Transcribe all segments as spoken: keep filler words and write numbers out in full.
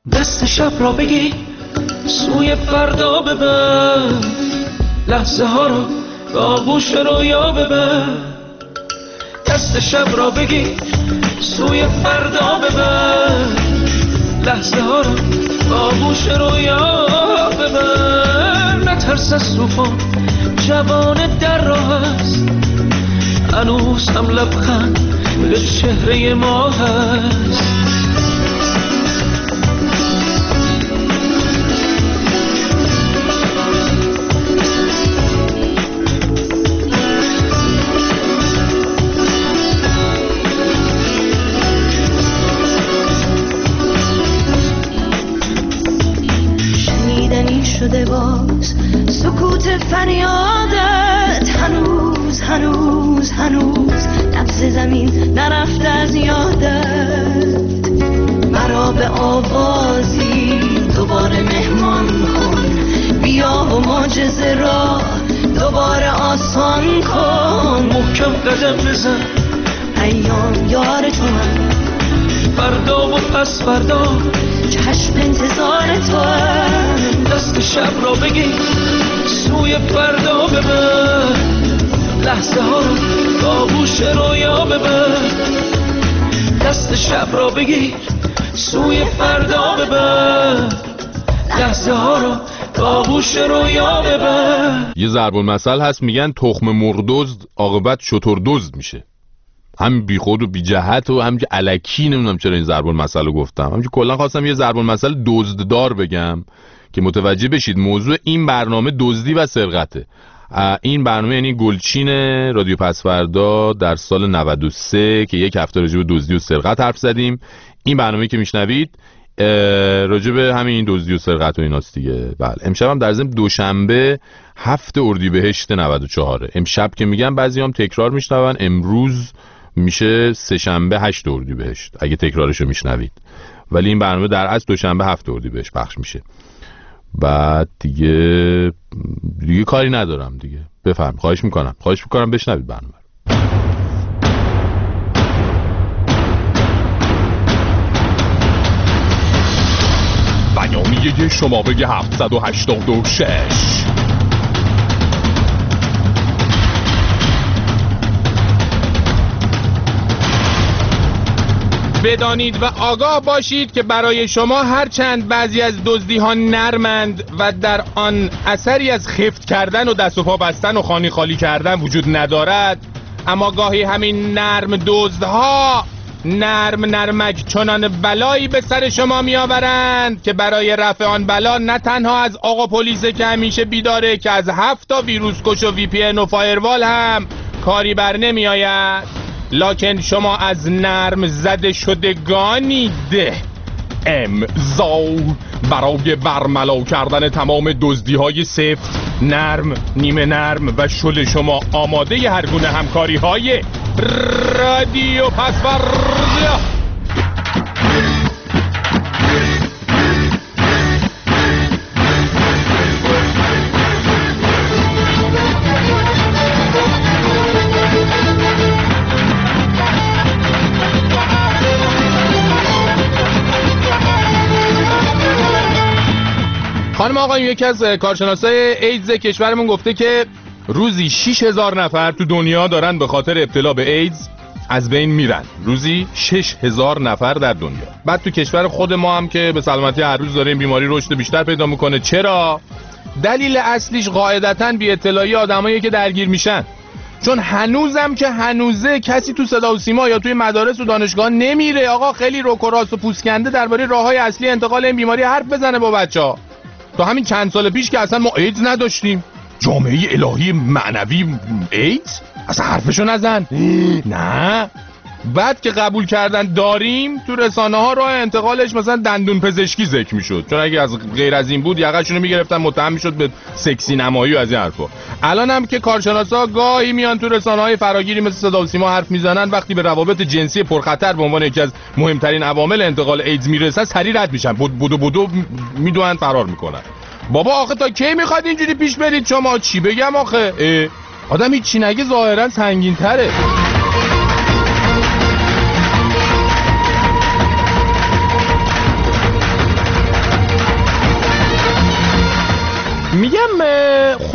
دست شب را بگی سوی فردا ببر، لحظه ها رو به آغوش رویا ببر. دست شب را بگی سوی فردا ببر، لحظه ها رو به آغوش رویا ببر. نترس از طوفان، جوان در راه است، هنوز هم لبخند به چهره ما هست. شنیدنی شده باز سکوت فریادت، هنوز هنوز هنوز نبض زمین نرفته از یادت. مرا به آوازی دوباره مهمان کن، بیا و معجزه را دوباره آسان کن. محکم قدم بزن، ایام یار تو هم، فردا و پس فردا چشم انتظار تو هم. دست شب را بگی سوی فردا ببر، لحظه ها رو به آغوش رویا ببر. دست شب را بگی سوی فردا ببر، لحظه ها رو به آغوش رویا ببر. یه ضرب المثل هست میگن تخم مرغ‌دزد عاقبت شتر دزد میشه. هم بی خود و بی جهت و هم که الکی. نمیدونم چرا این ضرب المثل رو گفتم، هم که کلا خواستم یه ضرب المثل دزددار بگم که متوجه بشید موضوع این برنامه دزدی و سرقته. این برنامه یعنی گلچین رادیو پسفردا در سال نود و سه که یک هفته راجع به دزدی و سرقت حرف زدیم. این برنامه‌ای که میشنوید راجع به همین دزدی و سرقت و ایناست دیگه. بله، امشب هم در ضمن دوشنبه هفت اردیبهشت نود و چهار. امشب که میگم بعضیام تکرار میشنون، امروز میشه سه شنبه هشت اردیبهشت اگه تکرارشو میشنوید، ولی این برنامه در اصل دوشنبه هفت اردیبهشت پخش میشه. بعد دیگه دیگه کاری ندارم دیگه. بفرم، خواهش میکنم خواهش میکنم بشنوید برنامه. بیانیه شماره هفتصد و هشتاد و شش. بدانید و آگاه باشید که برای شما هرچند بعضی از دزدی ها نرمند و در آن اثری از خفت کردن و دست و پا بستن و خانی خالی کردن وجود ندارد، اما گاهی همین نرم دزدها نرم نرمک چنان بلایی به سر شما می آورند که برای رفع آن بلا نه تنها از آقا پلیس که همیشه بیداره که از هفت تا ویروس کش و وی پی ان و فایروال هم کاری بر نمی آید، لکن شما از نرم زده شدگانید. امضا برای برملا کردن تمام دزدی های سفت، نرم، نیمه نرم و شل شما آماده هر گونه همکاری های رادیو پسفردا. خانم آقایون، یکی از کارشناسای ایدز کشورمون گفته که روزی شش هزار نفر تو دنیا دارن به خاطر ابتلا به ایدز از بین میرن. روزی شش هزار نفر در دنیا. بعد تو کشور خود ما هم که به سلامتی هر روز داره این بیماری رشد بیشتر پیدا میکنه. چرا؟ دلیل اصلیش قاعدتاً بی اطلاعی آدمایی که درگیر میشن. چون هنوزم که هنوزه کسی تو صدا و سیما یا توی مدارس و دانشگاه نمیره آقا خیلی روک و راست و پوسکنده درباره راههای اصلی انتقال این بیماری حرف بزنه با بچه‌ها. تا همین چند سال پیش که اصلا ما ایدز نداشتیم، جامعه الهی معنوی ایدز اصلا حرفشو نزن. نه، بعد که قبول کردن داریم تو رسانه ها راه انتقالش مثلا دندون پزشکی ذکر میشد، چون اگه از غیر از این بود یقه‌شونو میگرفتن متهم میشد به سکسی نمایی و از این حرفا. الان هم که کارشناسا گاهی میان تو رسانه های فراگیری مثل صدا و سیما حرف میزنن، وقتی به روابط جنسی پرخطر به عنوان یکی از مهمترین عوامل انتقال ایدز میرسن سریع رد میشن، بود بودو بودو میدونن فرار میکنن. بابا آخه تا کی میخواد اینجوری پیش برید شما؟ چی بگم آخه؟ آدم هیچ چی نگه ظاهرا سنگین تره.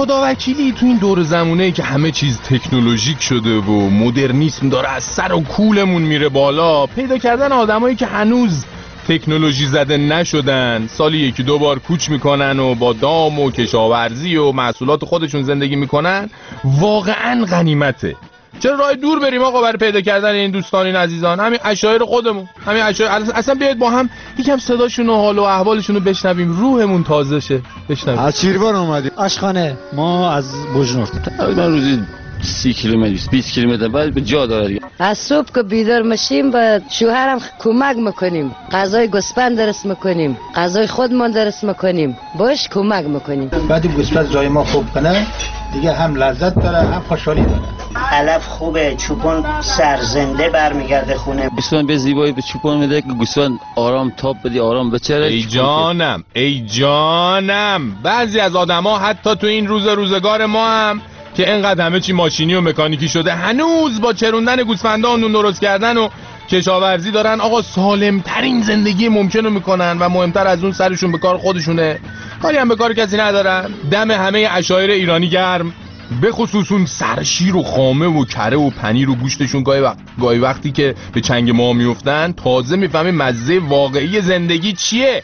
خدا وکیلی تو این دور زمونه که همه چیز تکنولوژیک شده و مدرنیسم داره از سر و کولمون میره بالا، پیدا کردن آدمایی که هنوز تکنولوژی زده نشدن، سالی یکی دو بار کوچ میکنن و با دام و کشاورزی و محصولات خودشون زندگی میکنن، واقعا غنیمته. چرا راه دور بریم آقا برای پیدا کردن این دوستان، این عزیزان؟ همین عشایر خودمون، همین عشایر. اصلا بیاید با هم یکم صداشون و حال و احوالشون رو بشنویم، روحمون تازه شه. بشنویم. از چیربان اومدیم. آشخانه. ما از بوجنورد. تقریبا روزی سی کیلومتر بیست کیلومتر بعد به جا داره. از صبح که بیدار میشیم با شوهرم کمک میکنیم، غذای گوسفند درست میکنیم، غذای خودمون درست میکنیم، باش کمک میکنیم. بعد گوسفند جای ما خوب کنه دیگه هم لذت داره هم خوشحالی داره. علف خوبه، چوپون سرزنده برمیگرده خونه. گوسفند به زیبایی به چوپون میده که گوسفند آرام تاب بدی، آرام بچره. ای جانم ای جانم بعضی از آدما حتی تو این روز روزگار ما هم که اینقدر همه چی ماشینی و مکانیکی شده، هنوز با چروندن گوسفندا و نون درست کردن و کشاورزی دارن آقا سالم ترین زندگی ممکن رو میکنن و مهمتر از اون سرشون به کار خودشونه، کاری هم به کار کسی ندارن. دم همه عشایر ایرانی گرم، به خصوص اون سرشیر و خامه و کره و پنیر و گوشتشون گاهی وقت گاهی وقتی که به چنگ ما میافتن تازه میفهمی مزه واقعی زندگی چیه.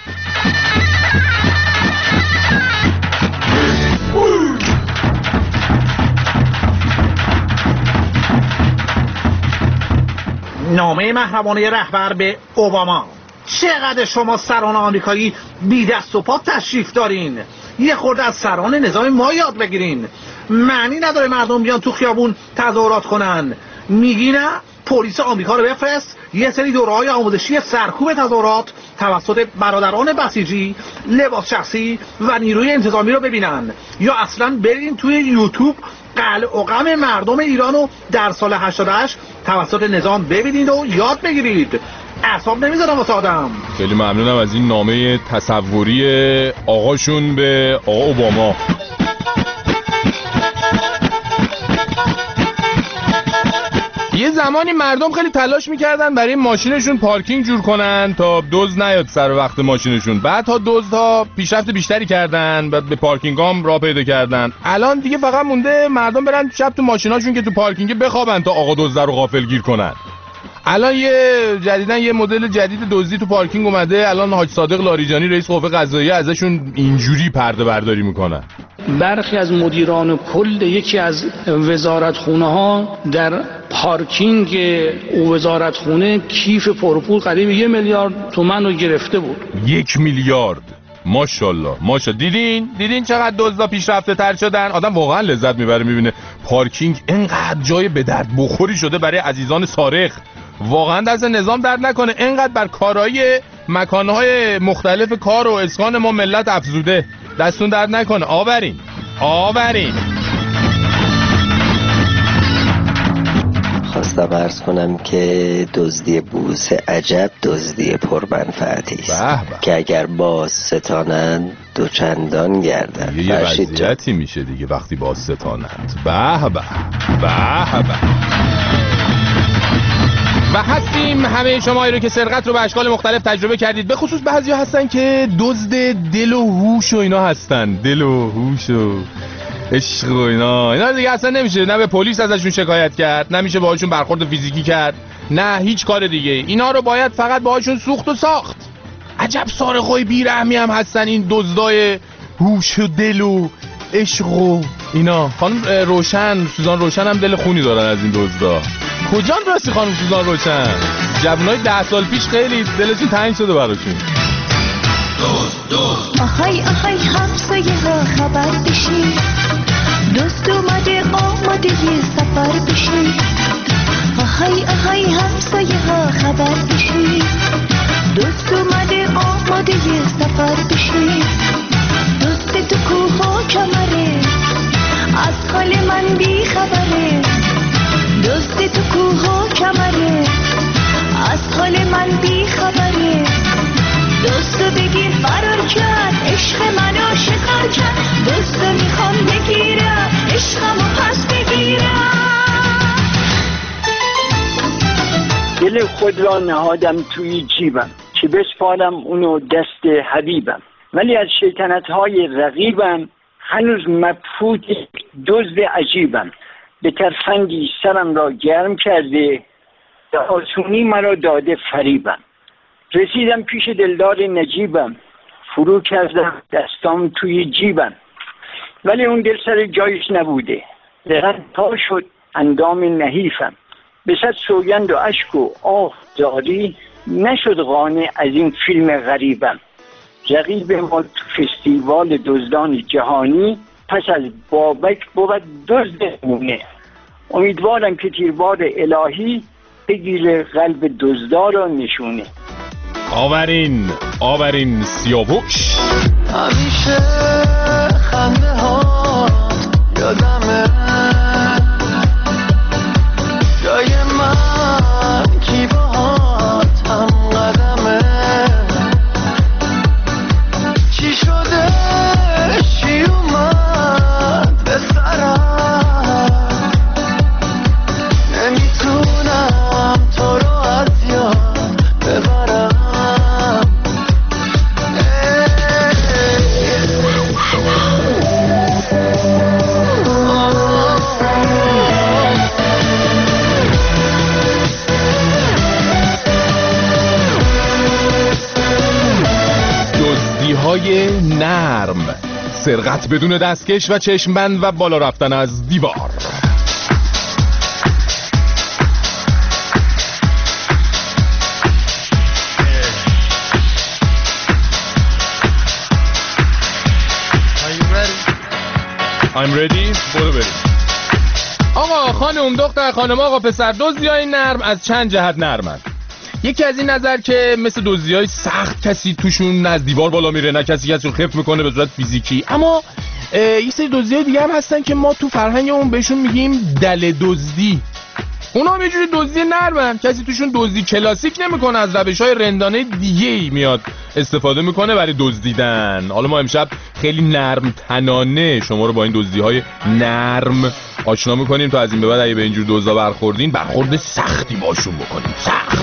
نامه محرمانه رهبر به اوباما. چقدر شما سران آمریکایی بی دست و پا تشریف دارین، یه خورده از سران نظام ما یاد بگیرین. معنی نداره مردم بیان تو خیابون تظاهرات کنن. میگی نه؟ پلیس آمریکا رو بفرست یه سری دوره‌های آموزشی سرکوب تظاهرات توسط برادران بسیجی، لباس شخصی و نیروی انتظامی رو ببینن، یا اصلا برین توی یوتیوب قلع و قم مردم ایرانو در سال هشتاد و هشت توسط نظام ببینید و یاد بگیرید. اعصاب نمیذارم واسه آدم. خیلی ممنونم از این نامه تصوری آقاشون به آقا اوباما. یه زمانی مردم خیلی تلاش میکردن برای ماشینشون پارکینگ جور کنن تا دزد نیاد سر وقت ماشینشون. بعد تا دزدها پیشرفت بیشتری کردن، بعد به پارکینگ هم راه پیدا کردن. الان دیگه فقط مونده مردم برن شب تو ماشیناشون که تو پارکینگ بخوابن تا آقا دزد رو غافلگیر کنن. الان یه جدیدن یه مدل جدید دزدی تو پارکینگ اومده. الان حاج صادق لاریجانی رئیس قوه قضاییه ازشون اینجوری پرده برداری میکنن. برخی از مدیران کل یکی از وزارتخونه ها در پارکینگ او وزارتخونه کیف پرپول قریب یه میلیارد تومان رو گرفته بود. یک میلیارد ماشاءالله ماشاءالله. دیدین دیدین چقدر دزدا پیشرفته تر شدن. آدم واقعا لذت میبره میبینه پارکینگ اینقدر جای به درد بخوری شده برای عزیزان سارق. واقعا دست نظام درد نکنه اینقدر بر کارهای مکانهای مختلف کار و اسکان ما ملت افزوده. دستون درد نکنه. آورین آورین. خواستم عرض کنم که دزدی بوسه عجب دزدی پرمنفعتی است که اگر باز ستانند دو چندان گردند. یه وضعیتی میشه دیگه وقتی باز ستانند. به به به به. و هستیم همه شمایی رو که سرقت رو به اشکال مختلف تجربه کردید. به خصوص بعضیا هستن که دزد دل و هوش و اینا هستن. دل و هوش و عشق و اینا اینا دیگه اصلا نمیشه نه به پلیس ازشون شکایت کرد، نمیشه باهاشون برخورد فیزیکی کرد، نه هیچ کار دیگه. اینا رو باید فقط باهاشون سوخت و ساخت. عجب سارقای بیرحمی هم هستن این دزدای هوش و دل و عشق و اینا. خانم روشن سوزان روشن هم دل خونی دارن از این دزدا. کجان راستی خانم سوزان روشن؟ جوانای ده سال پیش خیلی دلشون تنگ شده براشون. آخای آخای همسایه ها خبر بشی، دوست اومده آماده یه سفر بشی. آخای آخای همسایه ها خبر بشی، دوست اومده آماده یه سفر بشی. دوست تو کوه و کمره، از حال من بی خبره. دوست تو کوه و کمره، از حال من بی خبره. دوستو بگیر فرار کرد، عشق منو شکار کرد. دوستو میخوام بگیرم، عشقمو پس بگیرم. دل خود را نهادم توی جیبم که بسپارم اونو دست حبیبم، ولی از شیطنت‌های رقیبم هنوز مبهوت دزد عجیبم، به ترفندی سرم را گرم کرده، به آسونی مرا داده فریبم. رسیدم پیش دلدار نجیبم، فرو کردم دستام توی جیبم، ولی اون دل سر جایش نبوده، دقیقا تا شد اندام نحیفم. به صد سوگند و اشک و آه زاری، نشد قانع از این فیلم غریبم. رقیب ما تو فستیوال دزدان جهانی، پس از بابک بود دزد نمونه. امیدوارم که تیربار الهی بگیره قلب دزدار را نشونه. آورین آورین سیاوش. همیشه خنده ها یادمه، جای من کی باهات هم قدمه. چی شده چی اومد به سرم، نمیتونم تو رو از یاد ببرم. های نرم، سرقت بدون دستکش و چشمبند و بالا رفتن از دیوار. I'm ready. برو بریم. آقا خانم دختر خانم آقا پسر، دزدیای نرم از چند جهت نرمن. یکی از این نظر که مثل دزدیای سخت کسی توشون از دیوار بالا میره، نه کسی کسی رو خفت میکنه به صورت فیزیکی. اما یه سری دزدیای دیگه هم هستن که ما تو فرهنگمون بهشون میگیم دل دزدی. اونا هم یه جوری دزدی نرمن، کسی توشون دزدی کلاسیک نمیکنه، از روش‌های رندانه دیگه‌ای میاد استفاده میکنه برای دزدیدن. حالا ما امشب خیلی نرم تنانه شما رو با این دزدی‌های نرم آشنا میکنیم تا از این به بعد اگه به اینجور دزدا برخوردین برخورد سختی باشون بکنیم. سخت.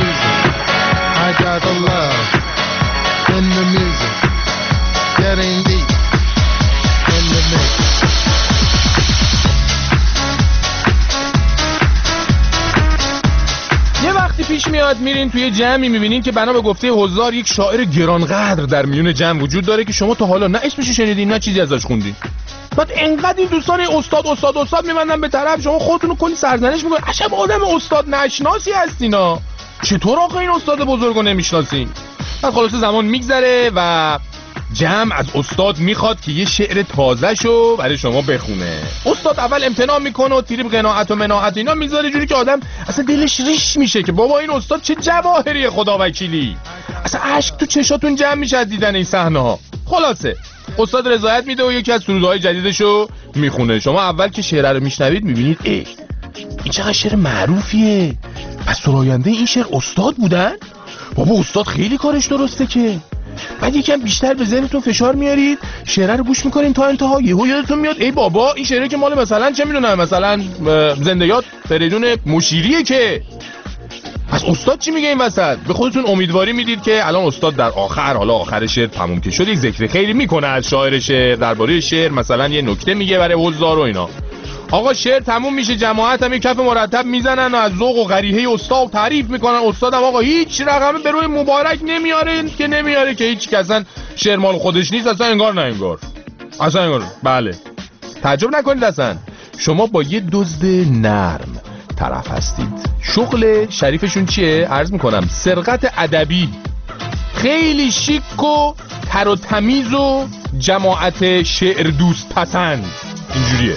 یه وقتی پیش میاد میرین توی جمعی میبینین که بنا به گفته حضار یک شاعر گرانقدر در میون جمع وجود داره که شما تا حالا نه اسمش شنیدین نه چیزی ازش خوندین. بعد انقدر این دوستان استاد استاد استاد میمندن به طرف شما، خودتون رو کلی سرزنش میکنین. عجب آدم استاد نشناسی هستینا، چطور آخه این استاد بزرگو نمیشناسین؟ بعد خلاصه زمان میگذره و جمع از استاد میخواد که یه شعر تازه شو برای شما بخونه. استاد اول امتناع میکنه و تیریم قناعت و مناعت اینا میذاره، جوری که آدم اصلا دلش ریش میشه که بابا این استاد چه جواهری خدا وکیلی، اصلا اشک تو چشاتون جمع میشه از دیدن این صحنه ها. خلاصه استاد رضایت میده و یکی از سرودهای جدیدشو میخونه. شما اول که شعر رو میشنوید میبینید ای این چقدر شعر معروفیه، پس سراینده این شعر استاد بودن؟ بابا استاد خیلی کارش درسته که. بعد یکم بیشتر به ذهنتون فشار میارید، شعر رو گوش میکنین تا انتها، یهو یادتون میاد ای بابا این شعره که مال مثلا چه میدونم مثلا زنده یاد فریدون مشیریه که. پس استاد چی میگه این وسط؟ به خودتون امیدواری میدید که الان استاد در آخر، حالا آخر شعر تموم که شد، یک ذکر خیری میکنه از شاعر شعر، درباره شعر مثلا یه نکته میگه برای حضار و اینا. آقا شعر تموم میشه، جماعت هم یک کف مرتب میزنن و از ذوق و غریحه استاد تعریف میکنن. استادم آقا هیچ رقمی به روی مبارک نمیاره که نمیاره که هیچ کسا شعر مال خودش نیست، اصلا انگار نه انگار اصلا انگار. بله تعجب نکنید، اصلا شما با یه دزد نرم طرف هستید. شغل شریفشون چیه؟ عرض میکنم سرقت ادبی، خیلی شیک و تر و تمیز و جماعت شعر دوست پسند اینجوریه.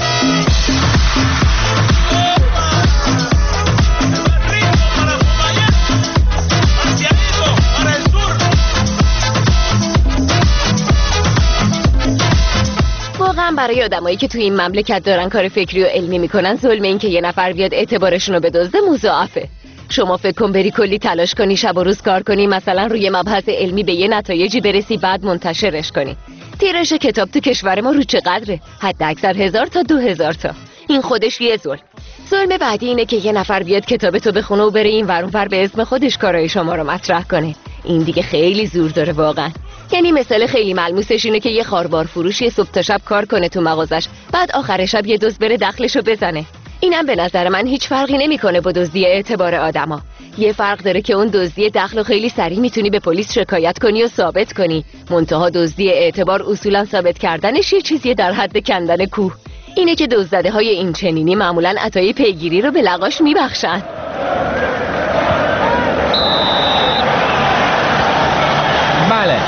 واقعا برای آدمایی که توی این مملکت دارن کار فکری و علمی میکنن ظلم این که یه نفر بیاد اعتبارشون رو بدزده مضاعفه. شما فکر کن بری کلی تلاش کنی، شب و روز کار کنی، مثلا روی مبحث علمی به یه نتایجی برسی، بعد منتشرش کنی. تیرش کتاب تو کشور ما رو چقدره؟ حد اکثر هزار تا دو هزار تا. این خودش یه ظلم. ظلم بعدی اینه که یه نفر بیاد کتاب تو بخونه و بره این ور اون ور به اسم خودش کارای شما رو مطرح کنه. این دیگه خیلی زور داره واقعا. یعنی مثال خیلی ملموسش اینه که یه خاربار فروش یه صبح تا شب کار کنه تو مغازش، بعد آخر شب یه دزد بره دخلشو بزنه. اینم به نظر من هیچ فرقی نمیکنه با دزدی اعتبار آدما. یه فرق داره که اون دزدی دخل خیلی سریع میتونی به پلیس شکایت کنی و ثابت کنی، منتها دزدی اعتبار اصولا ثابت کردنش یه چیزیه در حد کندن کوه. اینه که دزدده های این چنینی معمولا عطای پیگیری رو به لقاش میبخشن. بله،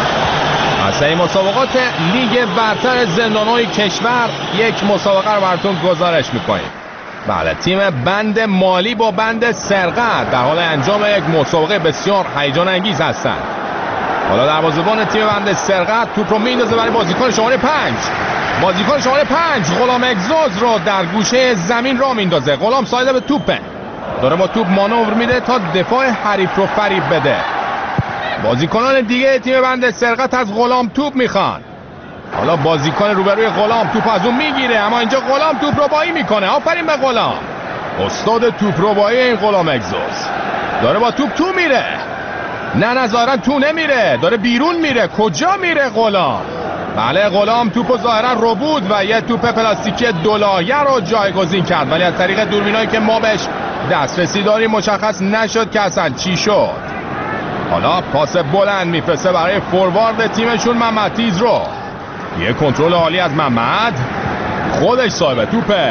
اصلا مسابقات لیگ برتر زندانهای کشور یک مسابقه رو براتون گزارش میکنیم. بله، تیم بند مالی با بند سرقت در حال انجام یک مسابقه بسیار هیجان انگیز هستند. حالا دروازه‌بان تیم بند سرقت توپ رو میندازه برای بازیکن شماره پنج. بازیکن شماره پنج غلام اگزوز رو در گوشه زمین را میندازه. غلام سایده به توپه، داره با توپ مانور میده تا دفاع حریف رو فریب بده. بازیکنان دیگه تیم بند سرقت از غلام توپ میخوان. حالا بازیکن روبروی غلام توپ از اون میگیره، اما اینجا غلام توپ ربایی میکنه. آفرین به غلام، استاد توپ ربایی این غلام اگزوز. داره با توپ تو میره. نه نه ظاهرا تو نمیره، داره بیرون میره. کجا میره غلام؟ بله، غلام توپو ظاهرا رو بود و یه توپ پلاستیکی دولایه رو جایگزین کرد، ولی از طریق دوربینایی که ما بهش دسترسی داریم مشخص نشد که اصلا چی شد. حالا پاس بلند میفرسته برای فوروارد تیمشون محمد تیزرو. یه کنترل عالی از محمد، خودش صاحب توپه.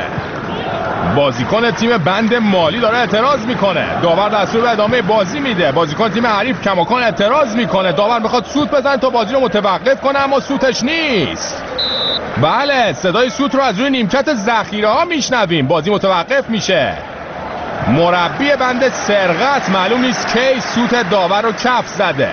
بازیکن تیم بند مالی داره اعتراض میکنه، داور دستور به ادامه بازی میده. بازیکن تیم حریف کماکان اعتراض میکنه، داور میخواد سوت بزنه تا بازی رو متوقف کنه، اما سوتش نیست. بله، صدای سوت رو از روی نیمکت ذخیره ها میشنویم. بازی متوقف میشه. مربی بند سرقت معلوم نیست کی سوت داور رو کف زده.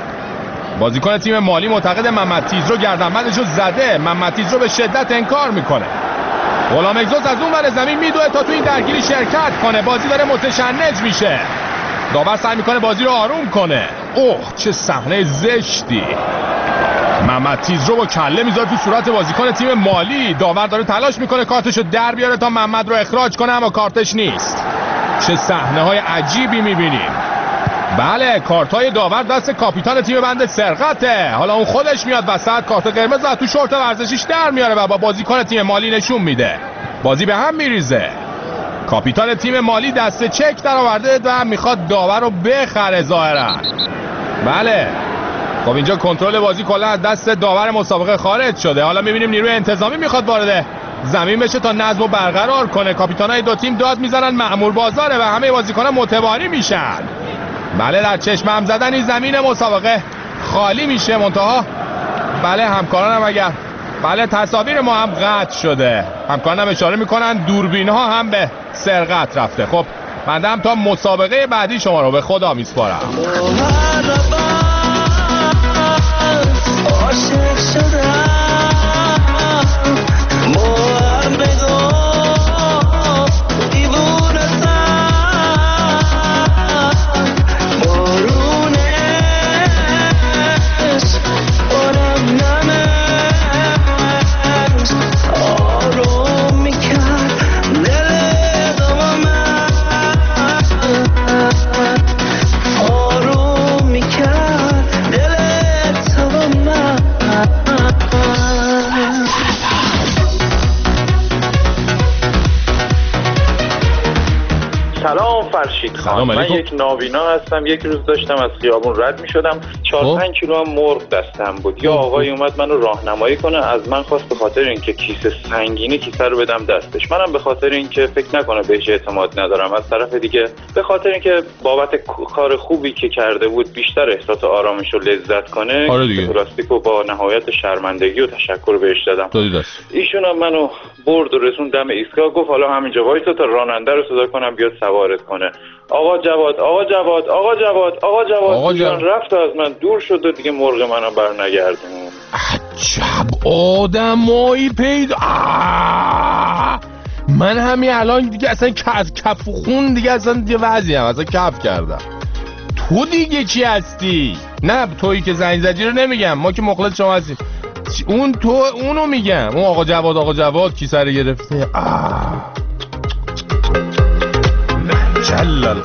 بازیکن تیم مالی معتقد محمد تیزرو گردنبندش رو زده. محمد تیزرو به شدت انکار میکنه. غلام اگزوز از اون ور زمین میدوه تا تو این درگیری شرکت کنه. بازی داره متشنج میشه. داور سعی میکنه بازی رو آروم کنه. اوه چه صحنه زشتی. محمد تیزرو با کله میذاره تو صورت بازیکن تیم مالی. داور داره تلاش میکنه کارتشو در بیاره تا محمد رو اخراج کنه، اما کارتش نیست. چه صحنه های عجیبی میبینیم. بله، کارت های داور دست کاپیتان تیم بند سرقته. حالا اون خودش میاد وسط، کارت قرمز تو شورت ورزشیش در میاره و با بازیکن تیم مالی نشون میده. بازی به هم میریزه. کاپیتان تیم مالی دست چک در آورده و میخواد داور رو بخره ظاهرا. بله، خب اینجا کنترل بازی کلا از دست داور مسابقه خارج شده. حالا میبینیم نیروی انتظامی میخواد وارد زمین بشه تا نظم رو برقرار کنه. کاپیتانای دو تیم داد میزنن مأمور بازاره و همه بازیکنان متواری میشن. بله، در چشم هم زدن این زمین مسابقه خالی میشه. منتها بله، همکارانم اگر بله تصاویر ما هم قطع شده. همکارانم اشاره میکنن دوربین ها هم به سرقت رفته. خب من هم تا مسابقه بعدی شما رو به خدا میسپارم. سلام فرشید خان، من یک نابینا هستم. یک روز داشتم از خیابون رد می شدم، چهار پنج کیلو هم مرغ دستم بود. یا آقای اومد منو راهنمایی کنه، از من خواست به خاطر اینکه کیسه سنگینه کیسه رو بدم دستش. منم به خاطر اینکه فکر نکنه بهش اعتماد ندارم، از طرف دیگه به خاطر اینکه بابت کار خوبی که کرده بود بیشتر احساس آرامش و لذت کنه، پلاستیکو با نهایت شرمندگی و تشکر بهش دادم. ایشون هم منو برد و رسون دم ایستگاه، گفت حالا همینجا وایسا تا راننده رو صدا کنم بیاد سوارت کنه. آقا جواد آقا جواد آقا جواد آقا جواد آقا جواد رفت از من دور شد و دیگه مرغ منو برنگردون. عجب آدمایی پیدا. من همین الان دیگه اصلا از کف و خون دیگه اصلا دیگه وضعی هم اصلا کف کردم. تو دیگه چی هستی؟ نه تویی که زنگ زدی رو نمیگم، ما که مخلص شما هستیم. اون تو اونو میگم، اون آقا جواد آقا جواد کیسه رو گرفته. آه جل الخل جل الخل.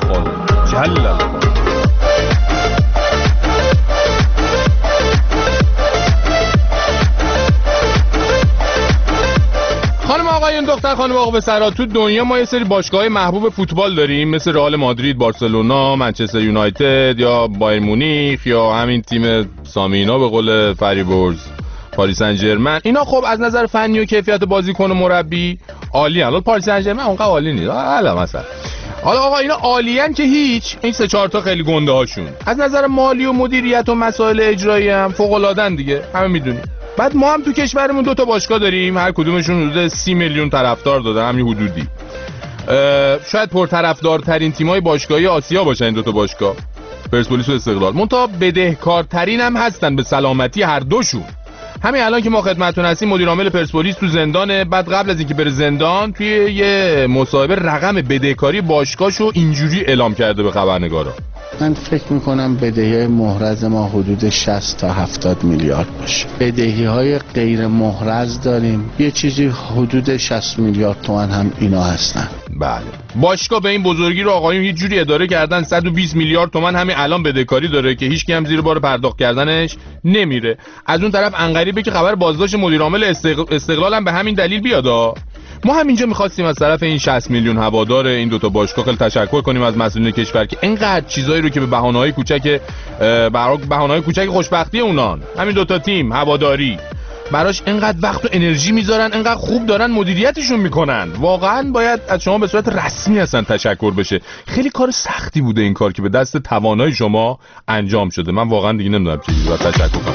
دختر خانم آقا پسرا، تو دنیا ما یه سری باشگاه‌های محبوب فوتبال داریم، مثل رئال مادرید، بارسلونا، منچستر یونایتد یا بایر مونیخ یا همین تیم سامینا به قول فریبرز پاریس سن ژرمن. اینا خب از نظر فنی و کیفیت بازیکن و مربی عالی ان. پاریس سن ژرمن اونقدر عالی نیست. حالا مثلا حالا آقا اینا عالیان که هیچ، این سه چهار تا خیلی گنده هاشون. از نظر مالی و مدیریت و مسائل اجرایی هم فوق العاده‌ن دیگه، همه میدونیم. بعد ما هم تو کشورمون دو تا باشگاه داریم، هر کدومشون حدود سی میلیون طرفدار داره، همین حدودی. شاید پرطرفدارترین تیمای باشگاهی آسیا باشن این دو تا باشگاه، پرسپولیس و استقلال. منتها بدهکارترین هم هستن به سلامتی هر دوشون. همین الان که ما خدمتتون هستیم مدیر عامل پرسپولیس تو زندانه، بعد قبل از اینکه بره زندان توی یه مصاحبه رقم بدهکاری باشگاهشو اینجوری اعلام کرده به خبرنگارا. من فکر میکنم بدهی محرز ما حدود شصت تا هفتاد میلیارد باشه. بدهی های غیر محرز داریم یه چیزی حدود شصت میلیارد تومان هم اینا هستن. بله. باشگاه به این بزرگی رو آقایون یه جوری اداره کردن صد و بیست میلیارد تومان همین الان بدهکاری داره که هیچ کی هم زیر بار پرداخت کردنش نمیره. از اون طرف انقریبه که خبر بازداشت مدیر عامل استقلال هم به همین دلیل بیادا. ما هم اینجا می‌خواستیم از طرف این شصت میلیون هوادار این دوتا باشگاه خیلی تشکر کنیم از مسئولین کشور که اینقدر چیزایی رو که به بهانه‌های کوچک برای بهانه‌های کوچک خوشبختی اونان، همین دوتا تیم هواداری براش اینقدر وقت و انرژی میذارن، اینقدر خوب دارن مدیریتشون میکنن، واقعا باید از شما به صورت رسمی اصلا تشکر بشه. خیلی کار سختی بوده این کار که به دست توانای شما انجام شده. من واقعا دیگه نمیدونم چیزی رو تشکر کنم.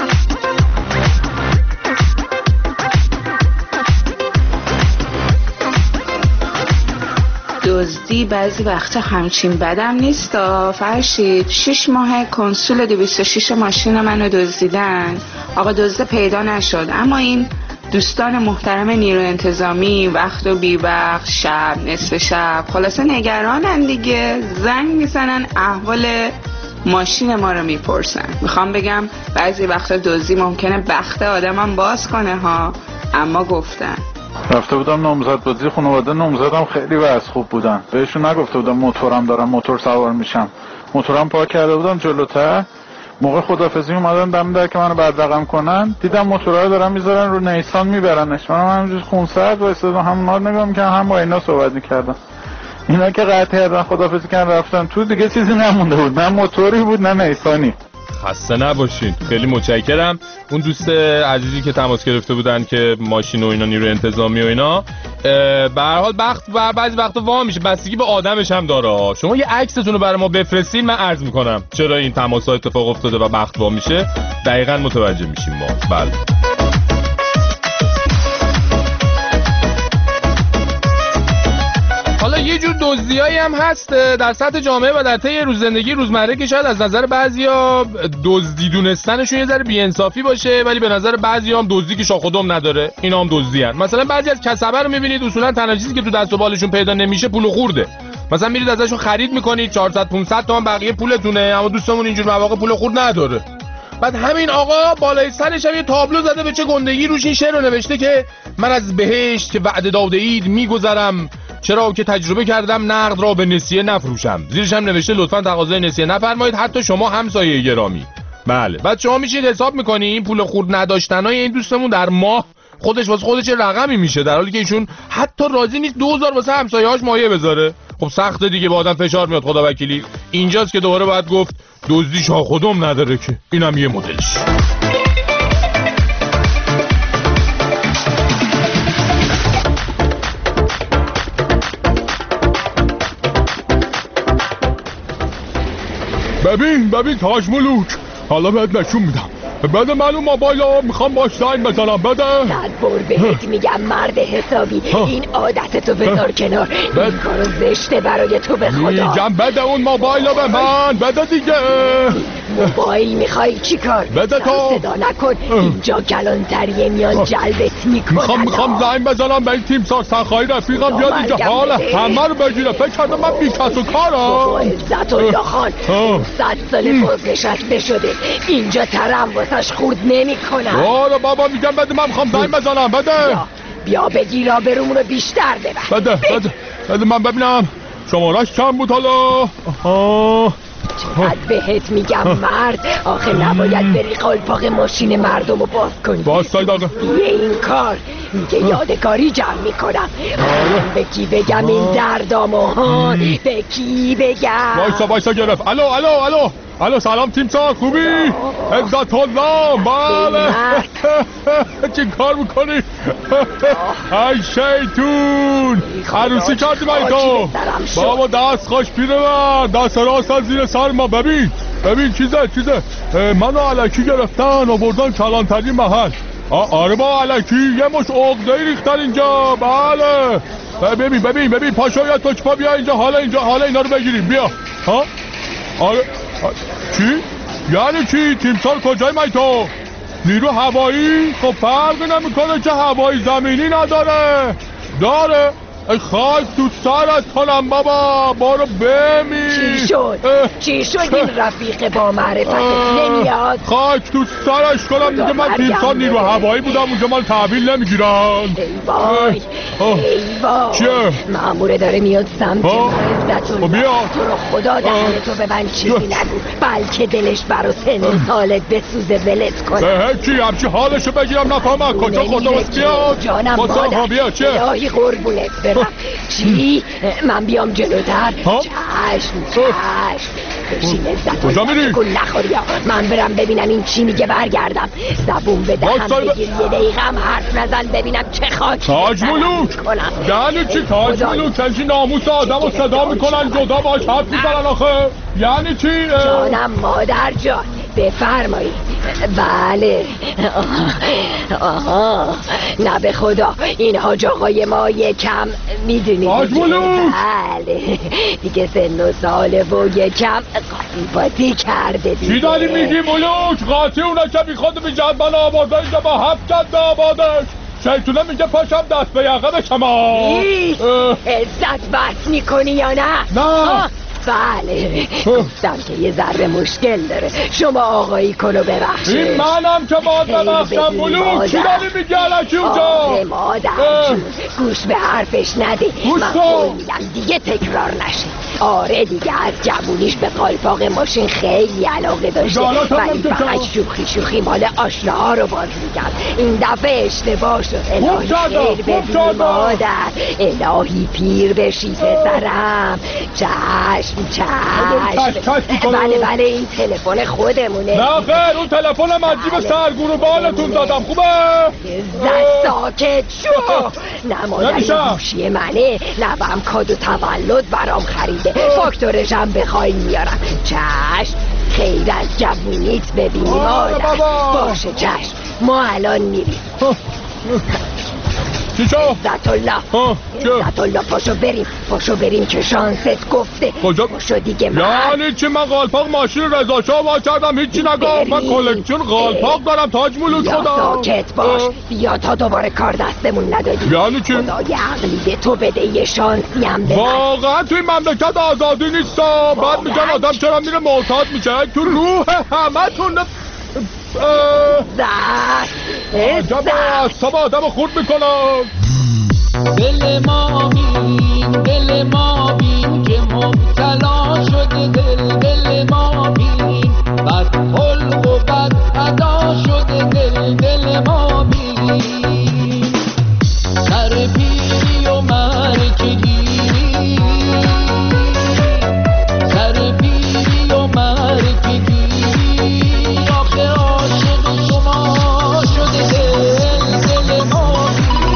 دزدی بعضی وقتا همچین بدم نیستا. فرشید شش ماه کنسول دویست و شش ماشین منو دزدیدن، آقا دزده پیدا نشد، اما این دوستان محترم نیرو انتظامی وقت و بی وقت، شب نصف شب خلاصه نگرانن دیگه، زنگ میزنن احوال ماشین ما رو میپرسن. میخوام بگم بعضی وقتا دزدی ممکنه بخت آدمم باز کنه ها، اما گفتن. رفته بودم نامزد بازی خانواده، نامزدم خیلی وضع خوب بودن، بهشون نگفته بودم موتورم دارم موتور سوار میشم، موتورم پارک کرده بودم جلوتر. موقع خدافظی اومدن دم در که منو بدرقم کنن، دیدم موتورها رو دارن میذارن رو نیسان میبرنش، منم همینجوری خونسرد وایسادم هم اونا نگاه میکنم هم با اینا صحبت میکردم. اینا که قطع کردن خدافظی کردن رفتن تو، دیگه چیزی نمونده بود، نه موتوری بود نه نیسانی. خسته نباشین، خیلی متشکرم. اون دوست عزیزی که تماس گرفته بودن که ماشین و اینا نیرو انتظامی و اینا، به هر حال بخت و بعضی وقتا وا میشه، بستگی به آدمش هم داره. شما یه عکستون رو برای ما بفرستین، من عرض میکنم چرا این تماس‌ها اتفاق افتاده و بخت وا میشه، دقیقاً متوجه میشیم ما. بله. حالا یه جور دزدیایی هم هست در سطح جامعه و در طی روز زندگی روزمره که شاید از نظر بعضیا دزدی دونستنشون یه ذره بی‌انصافی باشه، ولی به نظر بعضیا هم دزدی که شاخ و دم نداره اینا هم دزدیان. مثلا بعضی از کسبه رو میبینید اصولا تنها چیزی که تو دست و بالشون پیدا نمیشه پول و خورده. مثلا میرید ازشون خرید میکنید چهارصد پانصد تومن بقیه پولتونه، اما دوستمون اینجور مواقع پول و خورد نداره. بعد همین آقا بالای سرش هم یه تابلو زده به چه گندگی، روش این شعر رو نوشته که من از بهشت که وعده داده اید میگذرم، چرا که تجربه کردم نقد را به نسیه نفروشم. زیرش هم نوشته لطفاً تقاضای نسیه نفرمایید حتی شما همسایه گرامی. بله. بعد شما میشید حساب میکنی این پول خورد نداشتنای این دوستمون در ماه خودش واسه خودش رقمی میشه، در حالی که ایشون حتی راضی نیست دو هزار واسه همسایه‌هاش مایه بذاره. خب سخته دیگه، به آدم فشار میاد. خدا وکیلی اینجاست که دوباره باید گفت دزدی شاخ و دم نداره که اینم یه مدلش. ببین ببین تاج ملوک، حالا بهت نشون میدم. بده من اون موبایلو، میخوام باش زنگ بزنم. بده. صد بار بهت میگم مرد حسابی، این عادتتو بذار کنار، این کارو زشته برای تو به خدا. میگم بده اون موبایلو به من، بده دیگه. موبایل میخوای چی کار؟ بده تو. صدا نکن، اینجا کلانتریه میان جلبت میکنن. میخوام میخوام زنگ بزنم به این تیم سار سرخواهی رفیقم بیاد اینجا حالا همه رو بگیره. فکر کردم من بی کس و کارم. عزت الله خان صد سال بازنشسته شده، اینجا ترم واسش خورد نمی کنم. آره بابا میگم بده، من میخوام زنگ بزنم. بده بیا, بیا بگیر آبرومونو بیشتر ببر. بده بده بده من ببینم شمارش چند بود حالا. آها چقدر بهت میگم مرد، آخه نباید بری قلپاق ماشین مردم رو باز کنی. باز ساید آقا یه این کار میگه یادگاری جمع میکنم. به کی بگم این دردامو ها؟ به کی بگم؟ وایسا وایسا گرفت. الو الو الو الو سلام تیمسار، خوبی؟ عزت الله. بله چی کار میکنی؟ ای شیطون عروسی کردی من تو بابا. دست خوش پیره من، دست راست از زیر سر ما. ببین ببین چیزه چیزه منو علکی گرفتن و بردن کلانتری محل. آره با علکی یه مش عقده‌ای ریختن اینجا. بله ببین ببین ببین پاشو یا توچپا بیا اینجا، حالا اینجا حالا اینا رو بگیریم. بیا ها. آره چی؟ یعنی چی؟ تیمسار کجای من تو؟ نیرو هوایی؟ خب فرقی نمیکنه که هوایی زمینی نداره. داره؟ ای خاک تو سرت کنم بابا. بارو بمیر. چی شد؟ چی شد این رفیق با معرفت نمیاد؟ خاک تو سرش کنم دیگه. من تیمسار نیرو هوایی بودم اونجا، من تحویل نمیگیرن. ای وای ای وای چیه؟ ماموره داره میاد سمت من. عزت الله بیا تو رو خدا دهنه تو به من چیزی نگو، بلکه دلش برا سن سالت بسوزه ولت کنه. به چی همچی حالشو بگیرم نفهمم کجا خورده واسه بیاد. جانم مادر الهی قربونت برم. چی؟ من بیام جلوتر؟ چشم چشم بشین عزت کجا میری؟ گل نخوری. من برم ببینم این چی میگه برگردم. زبون به دهم بگیر یه دقیقه هم حرف نزن ببینم چه خاکی تاج ملوک. یعنی چی تاج ملوک؟ یعنی ناموس آدم رو صدا میکنن جدا باش حرف میزنن آخه. یعنی چی؟ جانم مادر جان بفرمایید. بله آها نه به خدا این حاج آقای ما یکم میدونید بله دیگه سن و ساله و یکم قاطی باتی کرده دیگه. چی داری میگی ملوک؟ قاطی اونا که بی خود بی جد من آباده اینجا با هفت جد آبادش. شیطونه میگه پاشم دست به یقه بشم. عزت بحث میکنی یا نه؟ نه بله گفتم که یه ذره مشکل داره. شما آقایی کنو ببخشید. این منم که باید ببخشم ملوک. چی داری میگی علکی اونجا؟ آره مادر جون گوش به حرفش نده. من قول میدم دیگه تکرار نشه. آره دیگه از جوونیش به قالپاق ماشین خیلی علاقه داشته ولی فقط شوخی شوخی مال آشناها رو باز میگم. این دفعه اشتباه شد. الهی خیر بدونی مادر. الهی پیر بشی پسرم. چشم چشم. بله بله این تلفن خودمونه. نه خیر اون تلفنم از جیب سرگون و بالتون دادم. خوبه؟ زد ساکت شو. نه مادر گوشی منه. لبم کادو تولد برام خریده. فاکتورشم بخوای میارم. چشم خیر از جوونیت ببینی مادر. باشه چشم ما الان میریم. چی شو؟ عزت الله عزت الله پاشو بریم پاشو بریم که شانست گفته. کجا؟ پاشو دیگه من یعنی چی؟ من قالپاق ماشین رضا شاه وا کردم هیچی نگم. من کلکشن قالپاق دارم تاج ملوک خدا. ساکت باش بیا تا دوباره کار دستمون ندادی. یعنی چی؟ خدای عقلی به تو بده یه شانسی هم بده. واقعا توی مملکت آزادی نیستا. بعد میگن آدم چرا میره معتاد میشه تو روح همه تون. عجب اعصاب آدم رو خورد میکنن. دل ما بین دل ما بین که مبتلا شده دل دل ما بین بد خلق و بد ادا شده دل دل ما بین سر پیری و مرکگیری سر پیری و مرکگیری آخه عاشق شما شده دل دل ما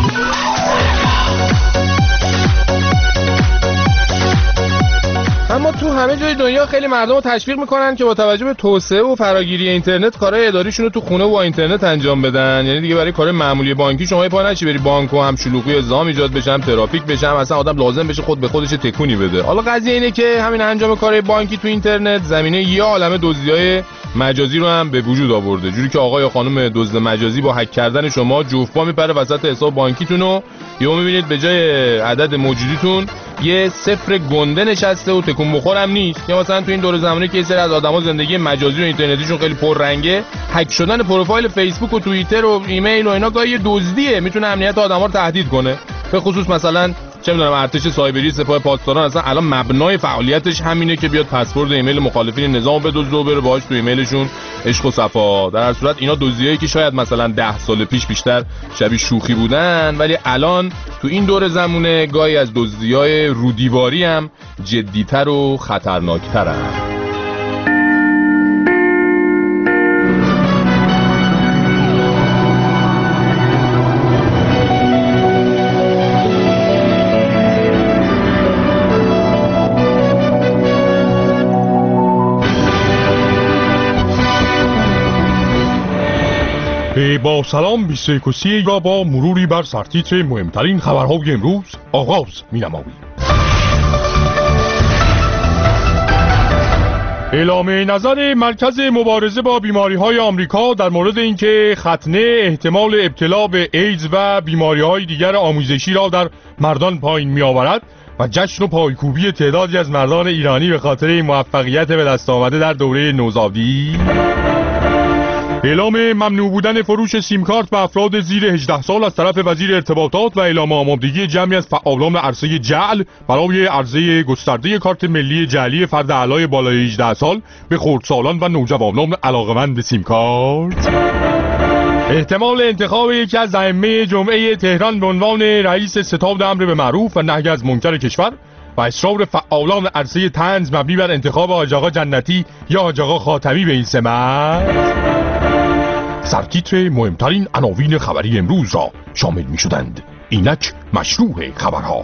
اما تو همه جای دنیا خیلی مردم رو تشویق میکنن که با توجه به توسعه و فراگیری اینترنت کارهای اداریشون رو تو خونه و با اینترنت انجام بدن. یعنی دیگه برای کار معمولی بانکی شما پا نشی بری بانک و هم شلوغی و زام ایجاد بشه، هم ترافیک بشه، هم اصلا آدم لازم بشه خود به خودش تکونی بده. حالا قضیه اینه که همین انجام کارهای بانکی تو اینترنت زمینه یه عالمه دزدیای مجازی رو هم به وجود آورده. جوری که آقا یا خانم دزد مجازی با هک کردن شما جوفبا میپره وسط حساب بانکیتون و یهو میبینید به جای عدد موجودیتون یه صفر گنده نشسته و تکون بخورم نیست. یا مثلا تو این دور زمانی که یه سری از آدما زندگی مجازی و اینترنتیشون خیلی پررنگه، هک شدن پروفایل فیسبوک و توییتر و ایمیل و اینا گاهی دزدیه، میتونه امنیت آدما رو تهدید کنه. به خصوص مثلا چه میدونم ارتش سایبری، سپاه پاسداران، اصلا الان مبنای فعالیتش همینه که بیاد پسورد ایمیل مخالفین نظام بدزده و بره باهاش تو ایمیلشون عشق و صفا. در هر صورت اینا دزدیایی که شاید مثلا ده سال پیش بیشتر شبیه شوخی بودن، ولی الان تو این دور زمونه گاهی از دزدیای رودیواری هم جدی‌تر و خطرناک‌ترن. با سلام بیست و یک و سی را با مروری بر سرتیتر مهمترین خبرهای امروز آغاز می‌نماییم. اعلام نظر مرکز مبارزه با بیماری‌های آمریکا در مورد اینکه ختنه احتمال ابتلا به ایدز و بیماری‌های دیگر آموزشی را در مردان پایین می‌آورد و جشن و پایکوبی تعدادی از مردان ایرانی به خاطر موفقیت به دست آمده در دوره نوزادی. اعلام ممنوع بودن فروش سیم کارت به افراد زیر هجده سال از طرف وزیر ارتباطات و اعلام آمادگی جمعی از فعالان عرصه جعل برای عرضه گسترده کارت ملی جعلی فرد اعلای بالای هجده سال به خردسالان و نوجوانان علاقه‌مند به سیم کارت. احتمال انتخاب یکی از ائمه جمعه تهران به عنوان رئیس ستاد امر به معروف و نهی از منکر کشور و اصرار فعالان عرصه طنز مبنی بر انتخاب حاج آقا جنتی یا حاج آقا خاتمی به این سمت. سرتیتر مهمترین عناوین خبری امروز را شامل می شدند. اینک مشروع خبرها.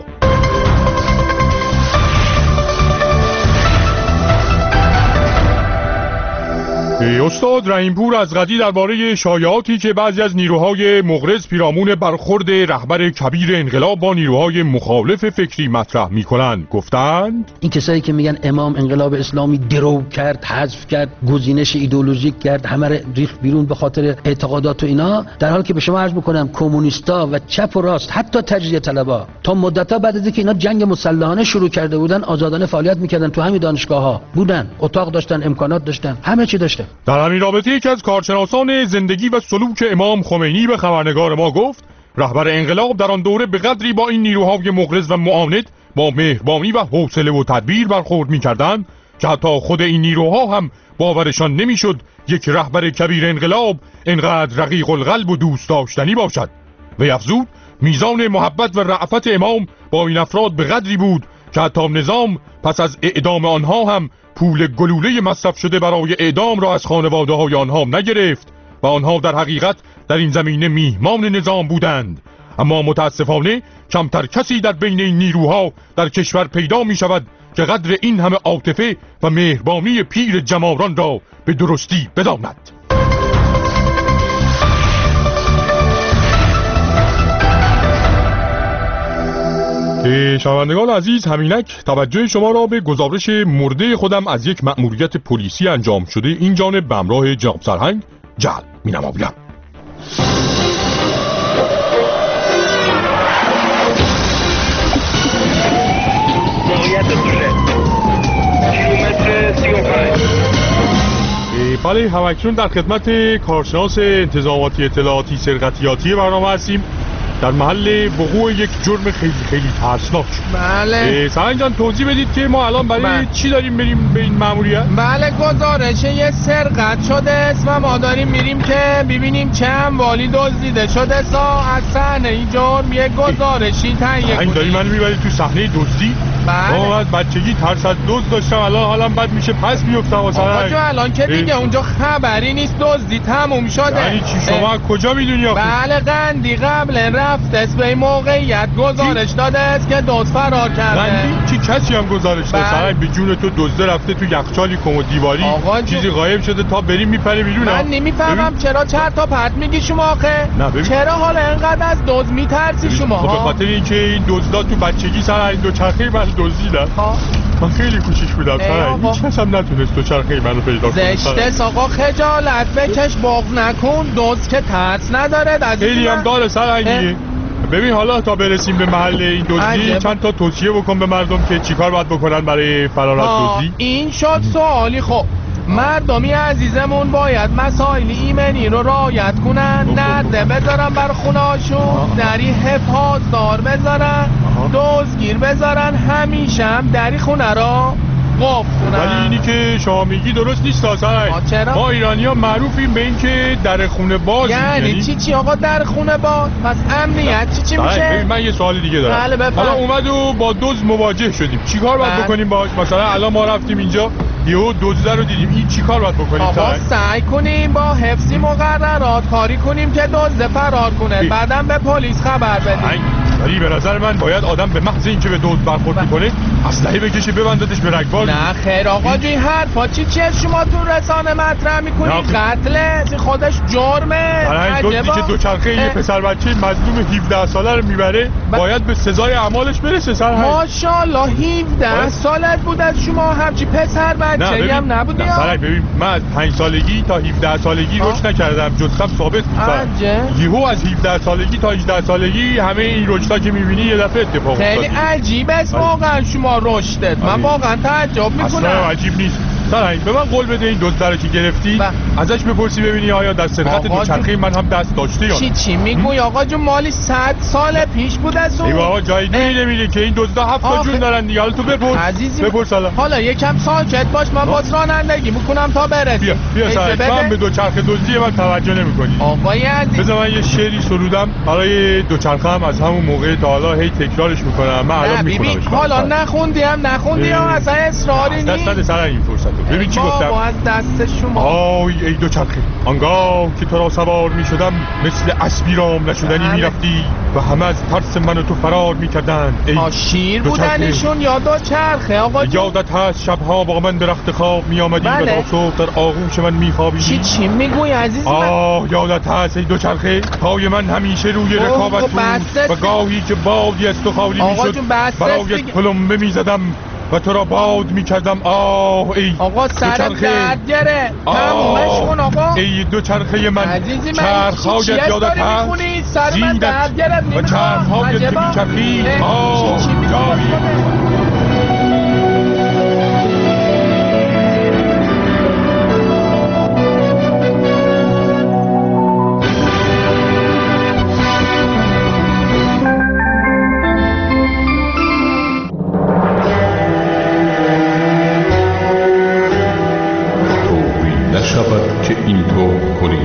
استاد رحیمپور از قدی درباره شایعاتی که بعضی از نیروهای مغرض پیرامون برخورد رهبر کبیر انقلاب با نیروهای مخالف فکری مطرح می‌کنند گفتند این کسایی که میگن امام انقلاب اسلامی درو کرد، حذف کرد، گزینش ایدئولوژیک کرد، همه رو ریخت بیرون به خاطر اعتقادات و اینا، در حالی که به شما عرض می‌کنم کمونیستا و چپ و راست حتی تجزیه طلبا تا مدت‌ها بعد از اینکه اینا جنگ مسلحانه شروع کرده بودن آزادانه فعالیت می‌کردن، تو همین دانشگاه‌ها بودن، اتاق داشتن، امکانات داشتن، همه چی داشتن. در همین رابطه یکی از کارشناسان زندگی و سلوک امام خمینی به خبرنگار ما گفت رهبر انقلاب در آن دوره به قدری با این نیروهای مغرض و معاند با مهربانی و حوصله و تدبیر برخورد می‌کردند که حتی خود این نیروها هم باورشان نمی‌شد یک رهبر کبیر انقلاب انقدر رقیق القلب و دوست داشتنی باشد. و افزود میزان محبت و رأفت امام با این افراد به قدری بود که حتی نظام پس از اعدام آنها هم پول گلوله مصرف شده برای اعدام را از خانواده های آنها نگرفت و آنها در حقیقت در این زمینه میهمان نظام بودند. اما متاسفانه کمتر کسی در بین این نیروها در کشور پیدا می شود که قدر این همه عاطفه و مهربانی پیر جماران را به درستی بداند. شنوندگان عزیز، همینک توجه شما را به گزارش مرده خودم از یک مأموریت پلیسی انجام شده این جانب به همراه جناب سرهنگ جلب می‌نمایم. بله، همکنون در خدمت کارشناس انتظاماتی اطلاعاتی سرقتیاتی برنامه هستیم در محل وقوع یک جرم خیلی خیلی ترسناک. بله سرهنگ جان توضیح بدید که ما الان برای بله. چی داریم بریم به این مأموریت؟ بله، گزارش یه سرقت شده است و ما داریم میریم که ببینیم چه اموالی دزدیده شده سا از صحنه این جرم یه گزارشی تهیه کنیم. داری منو میبرید تو صحنه دزدی؟ بله. ما از بچگی ترس از دزد داشتم، الان حالم بد میشه پس میافتم واسه آقا جو الان که دیگه اونجا خبری نیست، دزدی تموم شده. یعنی چی شما از کجا میدونی آخه؟ بله، قندی قبل رفته است به موقعیت گزارش داده است که دزد فرار کرده. قندی چی کسی هم گزارش داده؟ سرای به جون تو دزد رفته تو یخچالی کمد دیواری چیزی غایب شده تا بریم میپره بیرون. من نمیفهمم چرا چرت تا پرت میگی شما آخه؟ چرا حالا انقدر از دزد میترسی شما؟ خب به خاطر اینکه این دزدا تو بچگی سر این دو چرخه من دزدیدن. من خیلی کوچیک بودم سرای هیچ کس هم نتونست تو چرخه منو پیدا کنه. زشته آقا، خجالت بکش، باغ نکن، دزد که ترس نداره. خیلی هم داره سرنگی. ببین حالا تا برسیم به محل این دزدی چند تا توصیه بکن به مردم که چیکار باید بکنن برای فرار از دزدی. این شد سوالی. خب مردمی عزیزمون باید مسائل ایمنی رو رعایت کنن، نرده بذارن بر خونهاشون، دری حفاظدار بذارن، دزدگیر بذارن، همیشه هم دری خونه رو قفل کنن. ولی اینی که شما میگی درست نیست اصلا. ما ایرانی ها معروفیم به این که در خونه باز. یعنی, یعنی چی چی آقا در خونه باز؟ پس امنیت چی چی میشه؟ من یه سوال دیگه دارم. حالا اومد و با دزد مواجه شدیم، چیکار باید بکنیم باهاش؟ مثلا الان ما رفتیم اینجا یهو دزد رو دیدیم، این چیکار باید بکنیم؟ آقا سعی کنیم با حفظی مقررات کاری کنیم که دزد فرار کنه، بعدم به پلیس خبر بدیم. ولی به نظر من باید آدم به محض اینکه به دزد برخورد میکنه اسلحه بکشه ببندتش به رگبار. نه خیر آقا جون، حرفا چی چیه شما تو رسانه مطرح میکنی؟ قتله خودش جرمه. برای دزدی که دوچرخه یه پسر بچه مظلوم هفده ساله رو میبره باید به سزای اعمالش برسه. سر ماشاءالله هفده سالت بود از شما همچی پسر بچه‌ای هم نبودی؟ نه سرک ببین، من از پنج سالگی تا هفده سالگی رشد نکردم، جستم ثابت بود. یهو از هفده سالگی تا هجده سالگی همه این رشدا که میبینی یه دفعه اتفاق افتاد. خیلی عجیب است واقعا شما رشدت، من واقعا تعجب میکنم. اصلا عجیب نیست. سرنگ به من قول بده این دزد رو که گرفتی ازش بپرسی ببینی آیا در سرقت دوچرخه من هم دست داشته یا نه. چی چی میگوی آقا جون؟ مالی صد سال پیش بود از اون. ای بابا جای دیگه نمیره که این دزدا هفت تا جون دارن دیگه. حالا تو بپرس. عزیزی بپرس حالا. حالا یکم ساکت باش، من باز رانندگی میکنم تا برسی. بیا بیا سرنگ، من به دوچرخه دزدی من توجه نمیکنی. آقای عزیز بذار من یه شعری سرودم برای دوچرخه هم از همون موقع تا حالا هی تکرارش میکنم. من الان میخونمش. حالا نخوندی هم نخوندی هم اصلا اصراری نیست. دست سرنگ این فرصتو ببین چی گفتم. از دست شما. آی ای دوچرخه، آنگاه که تو را سوار می شدم مثل اسبی رام نشدنی می رفتی و همه از ترس من و تو فرار می کردن. ای شیر بودنشون یا دوچرخه آقا جون؟ یادت هست شبها با من به رخت خواب می آمدی بله. و تا صبح در آغوش من می خوابیدی. چی چی میگوی عزیز من؟ آه یادت هست ای دوچرخه، پای من همیشه روی رکابت بود و گاهی که بادی از تو خالی می شد برایت پلمبه می زدم و تو را باد می کردم. آه ای آقا سرم درد گره تمومش کن آقا. ای دوچرخه من، عزیزی من چرخهایت یادت هست سر من درد گره و چرخهایت که می چرخید. آه جایی که اینطور کنی،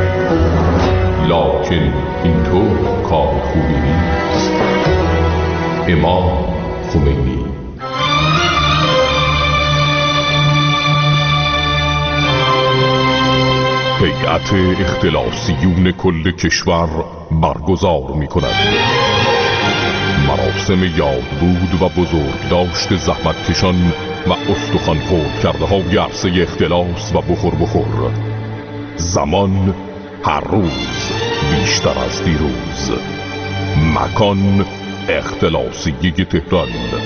لکن اینطور کار خوبی نیست. امام خمینی. هیئت اختلاسیون کل کشور برگزار می کند مراسم یادبود و بزرگداشت زحمتکشان و استخوان خورد کرده های عرصه اختلاس و بخور بخور. زمان هر روز بیشتر از دیروز. مکان اختلاسیه تهران.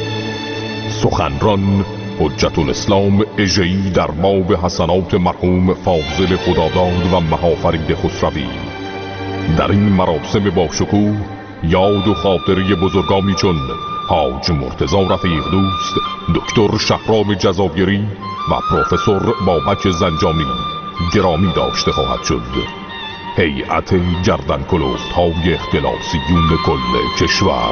سخنران حجت الاسلام اژه‌ای در باب حسنات مرحوم فاضل خداداد و مهافرید خسروی. در این مراسم با شکوه یاد و خاطره بزرگانی چون حاج مرتضی رفیق دوست، دکتر شهرام جزایری و پروفسور بابک زنجانی گرامی داشته خواهد شد. هیئت گردن کلفت های اختلاسیون کل کشور.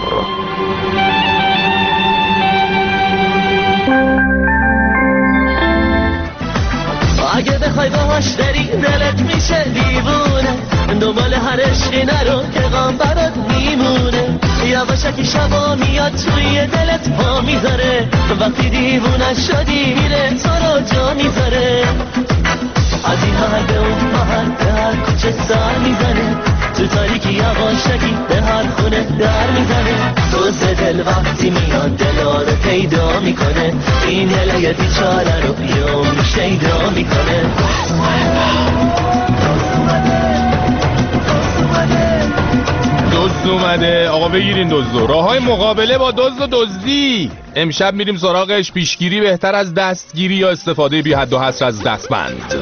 اگه بخوای باهاش بری دلت میشه دیوونه، دنبال هر عشقی نرو که غم برات میمونه. یواشکی شبا میاد توی دلت پا میذاره، وقتی دیوونه شدی میره تو رو جا میذاره. از این محل به اون محل به هر کوچه سر میزنه، تو تاریکی یواشکی به هر خونه در میزنه. دوز دل وقتی میاد دلا رو پیدا میکنه، این دل بیچاره رو یوم شیدا میکنه. دزد اومده. آقا بگیرین دزدو. راه های مقابله با دزد و دزدی. امشب میریم سراغش. پیشگیری بهتر از دستگیری یا استفاده بی حد و حصر از دستبند؟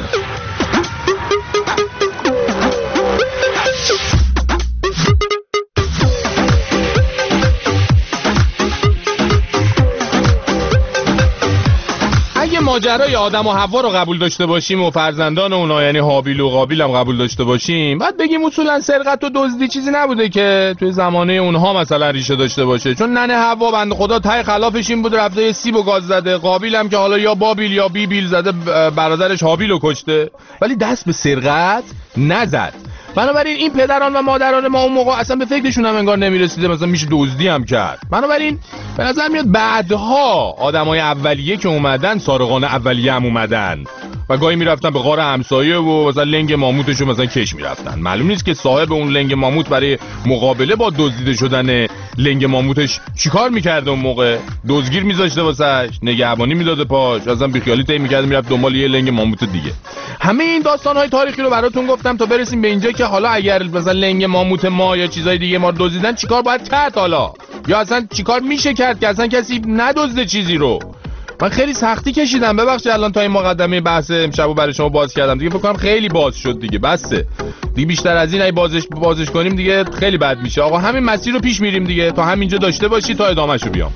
ماجرای آدم و حوا رو قبول داشته باشیم و فرزندان اونا یعنی هابیل و قابیل هم قبول داشته باشیم، بعد بگیم اصولا سرقت و دزدی چیزی نبوده که توی زمانه اونها مثلا ریشه داشته باشه، چون ننه حوا بنده خدا ته خلافش این بود رفته سیب و گاز زده، قابیل هم که حالا یا بابیل یا بیبیل زده برادرش هابیل رو کشته، ولی دست به سرقت نزد. بنابراین این پدران و مادران ما اون موقع اصلا به فکرشون هم انگار نمیرسیده مثلا میشه دزدی هم کرد. بنابراین به نظر میاد بعدها آدمای اولیه که اومدن سارقان اولیه هم اومدن و گاهی میرفتن به غار همسایه و مثلا لنگ ماموتشو مثلا کش میرفتن. معلوم نیست که صاحب اون لنگ ماموت برای مقابله با دزدیده شدن لنگ ماموتش چیکار میکرد اون موقع. دزگیر میذاشته واسش، نگهبانی میداده پاش، اصلا بیخیالی طی میکرد میرفت دنبال یه لنگ ماموت دیگه. همه این داستانهای تاریخی رو براتون گفتم تا برسیم به اینجا که حالا اگر مثلا لنگ ماموت ما یا چیزای دیگه ما دزدیدن چیکار باید کرد حالا، یا اصلا چیکار میشه کرد که اصلا کسی ندزده چیزی رو. من خیلی سختی کشیدم، ببخشید الان تا این مقدمه بحث امشبو برای شما باز کردم دیگه، فکر کنم خیلی باز شد دیگه، بسه دیگه، بیشتر از این اگه بازش بازش کنیم دیگه خیلی بد میشه. آقا همین مسیر رو پیش میریم دیگه، تا همینجا داشته باشی تا ادامهشو بیام.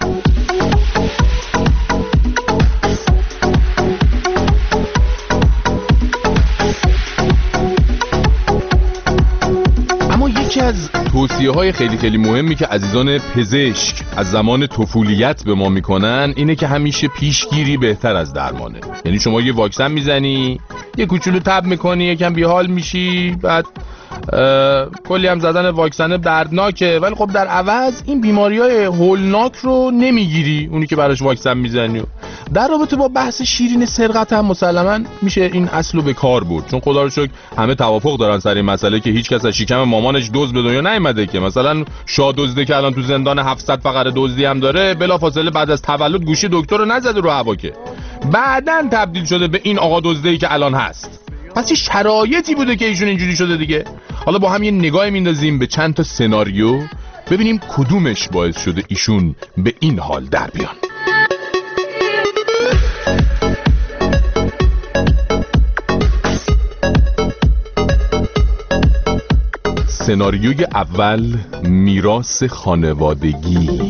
یکی از توصیه‌های خیلی خیلی مهمی که عزیزان پزشک از زمان طفولیت به ما میکنن اینه که همیشه پیشگیری بهتر از درمانه. یعنی شما یه واکسن میزنی، یه کوچولو تب میکنی، یکم بیحال میشی، بعد کلی هم زدن واکسن دردناکه، ولی خب در عوض این بیماری‌های هولناک رو نمیگیری اونی که براش واکسن میزنی. در رابطه با بحث شیرین سرقت هم مسلماً میشه این اصلو به کار برد، چون خدا رو شکر همه توافق دارن سر این مسئله که هیچ کس از شکم مامانش دزد به دنیا نیومده که مثلا شاه دزده که الان تو زندان هفتصد فقره دزدی هم داره بلافاصله بعد از تولد گوشی دکتر رو نزده رو هوا، که بعداً تبدیل شده به این آقا دزده‌ای که الان هست. پس یه شرایطی بوده که ایشون اینجوری شده دیگه. حالا با هم یه نگاهی میندازیم به چند تا سناریو ببینیم کدومش باعث شده ایشون به این حال در بیان. سناریوی اول، میراث خانوادگی.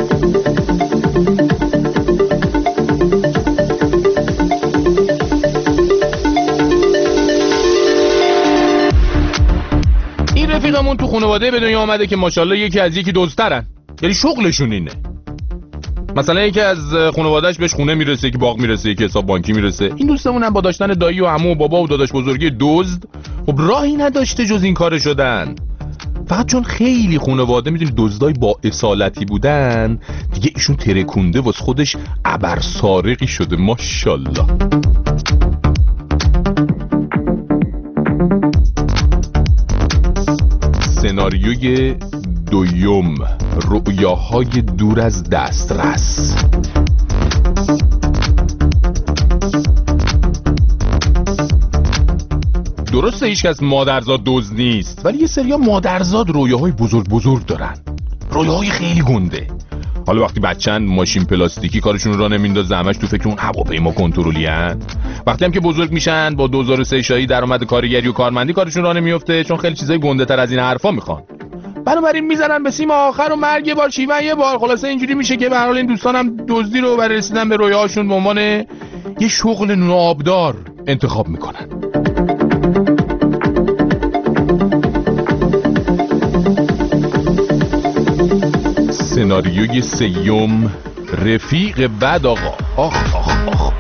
این رفیقمون تو خانواده به دنیا آمده که ماشاءالله یکی از یکی دزدترن، یعنی شغلشون اینه. مثلا یکی از خانواده‌اش بهش خونه میرسه، که باغ میرسه، که حساب بانکی میرسه. این دوستمون هم با داشتن دایی و عمو و بابا و داداش بزرگی دزد خب راهی نداشته جز این کار شدن. فقط چون خیلی خانواده میدونی دزدای با اصالتی بودن دیگه ایشون ترکونده واسه خودش ابر سارقی شده ماشاءالله. سناریوی دوم، رؤیاهای دور از دسترس. درسته هیچ کس مادرزاد دزد نیست، ولی یه سریا مادرزاد رویاهای بزرگ بزرگ دارن، رویاهای خیلی گنده. حالا وقتی بچن ماشین پلاستیکی کارشون را نمیندازه، همش تو فکر اون هواپیما کنترلی ان. وقتی هم که بزرگ میشن با دو هزار و سه شایی درآمد کارگری و کارمندی کارشون را نمیفته، چون خیلی چیزای گنده تر از این حرفا میخوان. بنابراین میزنن به سیم آخر و مرگ یه بار شیون یه بار. خلاصه اینجوری میشه که به هر حال این دوستانم دزدی رو برای رسیدن به رویاهاشون به عنوان یه شغل نابدار انتخاب میکنن. سناریوی سیوم، رفیق بد آقا. آخ آخ آخ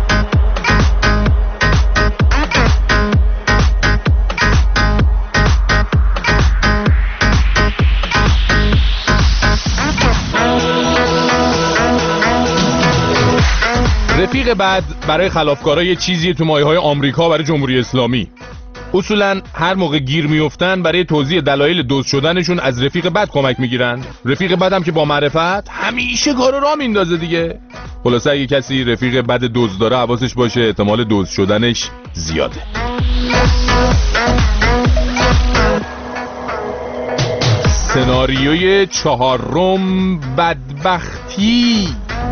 رفیق بد برای خلافکارا یه چیزیه تو مایه‌های آمریکا برای جمهوری اسلامی. اصولا هر موقع گیر میافتن برای توضیح دلایل دزد شدنشون از رفیق بد کمک میگیرن. رفیق بدم که با معرفت همیشه کارو راه میندازه دیگه. خلاصه اگه کسی رفیق بد دزد داره حواسش باشه، احتمال دزد شدنش زیاده. سناریوی چهارم، بدبختی.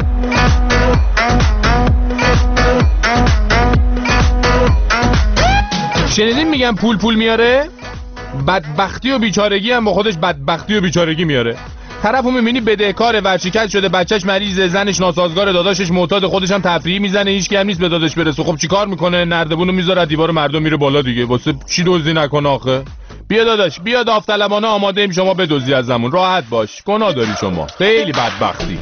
شنیدین میگن پول پول میاره؟ بدبختی و بیچارگی هم با خودش بدبختی و بیچارگی میاره. طرفو میبینی بدهکار، ورشکست شده، بچهش مریضه، زنش ناسازگار، داداشش معتاد، خودش هم تفریحی میزنه، هیچ کی هم نیست به داداش برسه. خب چیکار میکنه؟ نردبونو میذاره دیوار مردم میره بالا دیگه. واسه چی دزدی نکنه آخه؟ بیا داداش، بیا داوطلبانه آماده ایم شما بدزدی ازمون. راحت باش، گناه داری شما، خیلی بدبختی.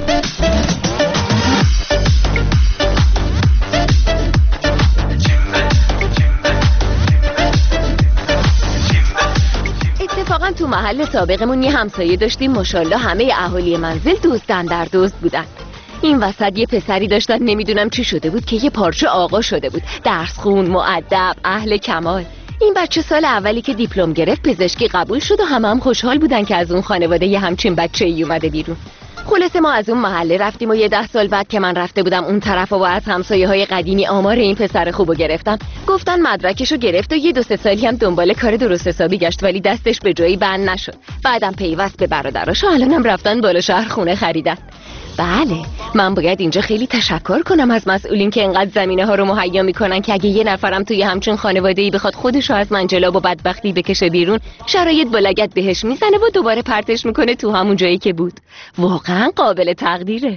اتفاقا تو محل سابقمون یه همسایه داشتیم، ماشاءالله همه اهالی منزل دوستن در دوست بودن. این وسط یه پسری داشتن، نمیدونم چی شده بود که یه پارچه آقا شده بود، درس خون، مؤدب، اهل کمال. این بچه سال اولی که دیپلم گرفت پزشکی قبول شد و همه هم خوشحال بودن که از اون خانواده یه همچین بچه ای اومده بیرون. خلاصه ما از اون محله رفتیم و یه ده سال بعد که من رفته بودم اون طرف و از همسایه های قدیمی آمار این پسر خوبو گرفتم، گفتن مدرکشو گرفت و یه دو سه سالی هم دنبال کار درست حسابی گشت ولی دستش به جایی بند نشد. بعدم پیوست به برادراش و الانم رفتن بالا شهر خونه خریدن. بله، من باید اینجا خیلی تشکر کنم از مسئولین که انقدر زمینه ها رو مهیا میکنن که اگه یه نفرم توی همچین خانواده‌ای بخواد خودشو از منجلاب و بدبختی بکشه بیرون، شرایط با لگد بهش میزنه و دوباره پرتش میکنه تو همون جایی که بود. واقعا قابل تقدیره.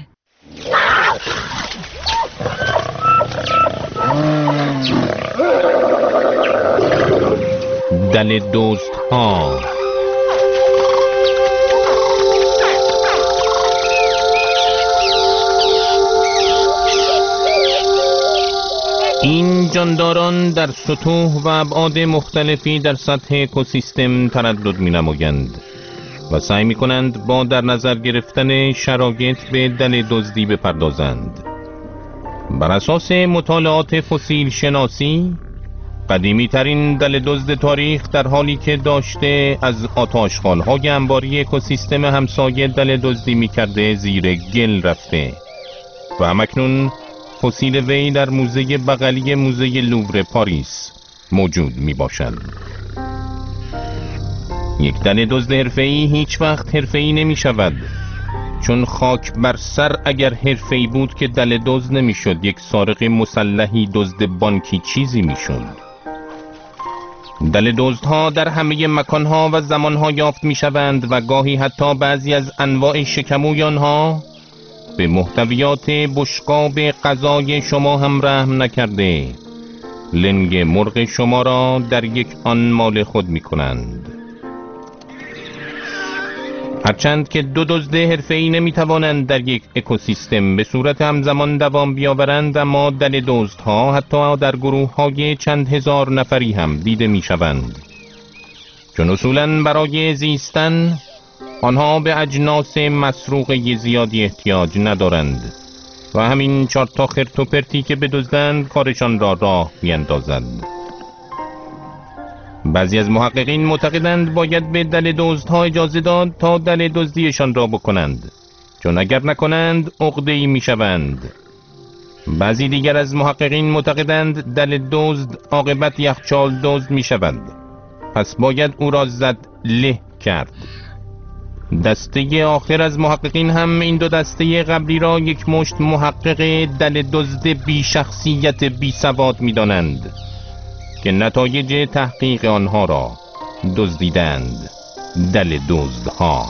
دل دوست ها. این جانداران در سطوح و ابعاد مختلفی در سطح اکوسیستم تردد می نمایند و سعی می کنند با در نظر گرفتن شرایط به دل دزدی بپردازند. بر اساس مطالعات فسیل شناسی، قدیمی ترین دل دزد تاریخ در حالی که داشته از آتشخانه‌های انباری اکوسیستم همسایه دل دزدی می کرده زیر گل رفته و همکنون فسیل وی در موزه بغلی موزه لوور پاریس موجود می باشد. یک دل دزد حرفه‌ای هیچ وقت حرفه‌ای نمی شود، چون خاک بر سر اگر حرفه‌ای بود که دل دزد نمی شد. یک سارق مسلحی دزد بانکی چیزی می شد. دل دزدها در همه مکانها و زمانها یافت می شوند و گاهی حتی بعضی از انواع شکموی آنها به محتویات بشقاب غذای شما هم رحم نکرده لنگ مرغ شما را در یک آن مال خود می کنند. هرچند که دو دزد حرفه‌ای نمی توانند در یک اکوسیستم به صورت همزمان دوام بیاورند، اما دل دزدها حتی در گروه های چند هزار نفری هم دیده می شوند، چون اصولاً برای زیستن آنها به اجناس مسروقه زیادی احتیاج ندارند و همین چهار تا خرت و پرتی که بدزدند کارشان را راه میاندازند. بعضی از محققین معتقدند باید به دل دزدها اجازه داد تا دل دزدیشان را بکنند، چون اگر نکنند عقده‌ای میشوند. بعضی دیگر از محققین معتقدند دل دزد عاقبت یخچال دزد میشود، پس باید او را زد له کرد. دسته آخر از محققین هم این دو دسته قبلی را یک مشت محقق دل دزد بی شخصیت بی سواد می دانند که نتایج تحقیق آنها را دزدیدند. دل دزدها.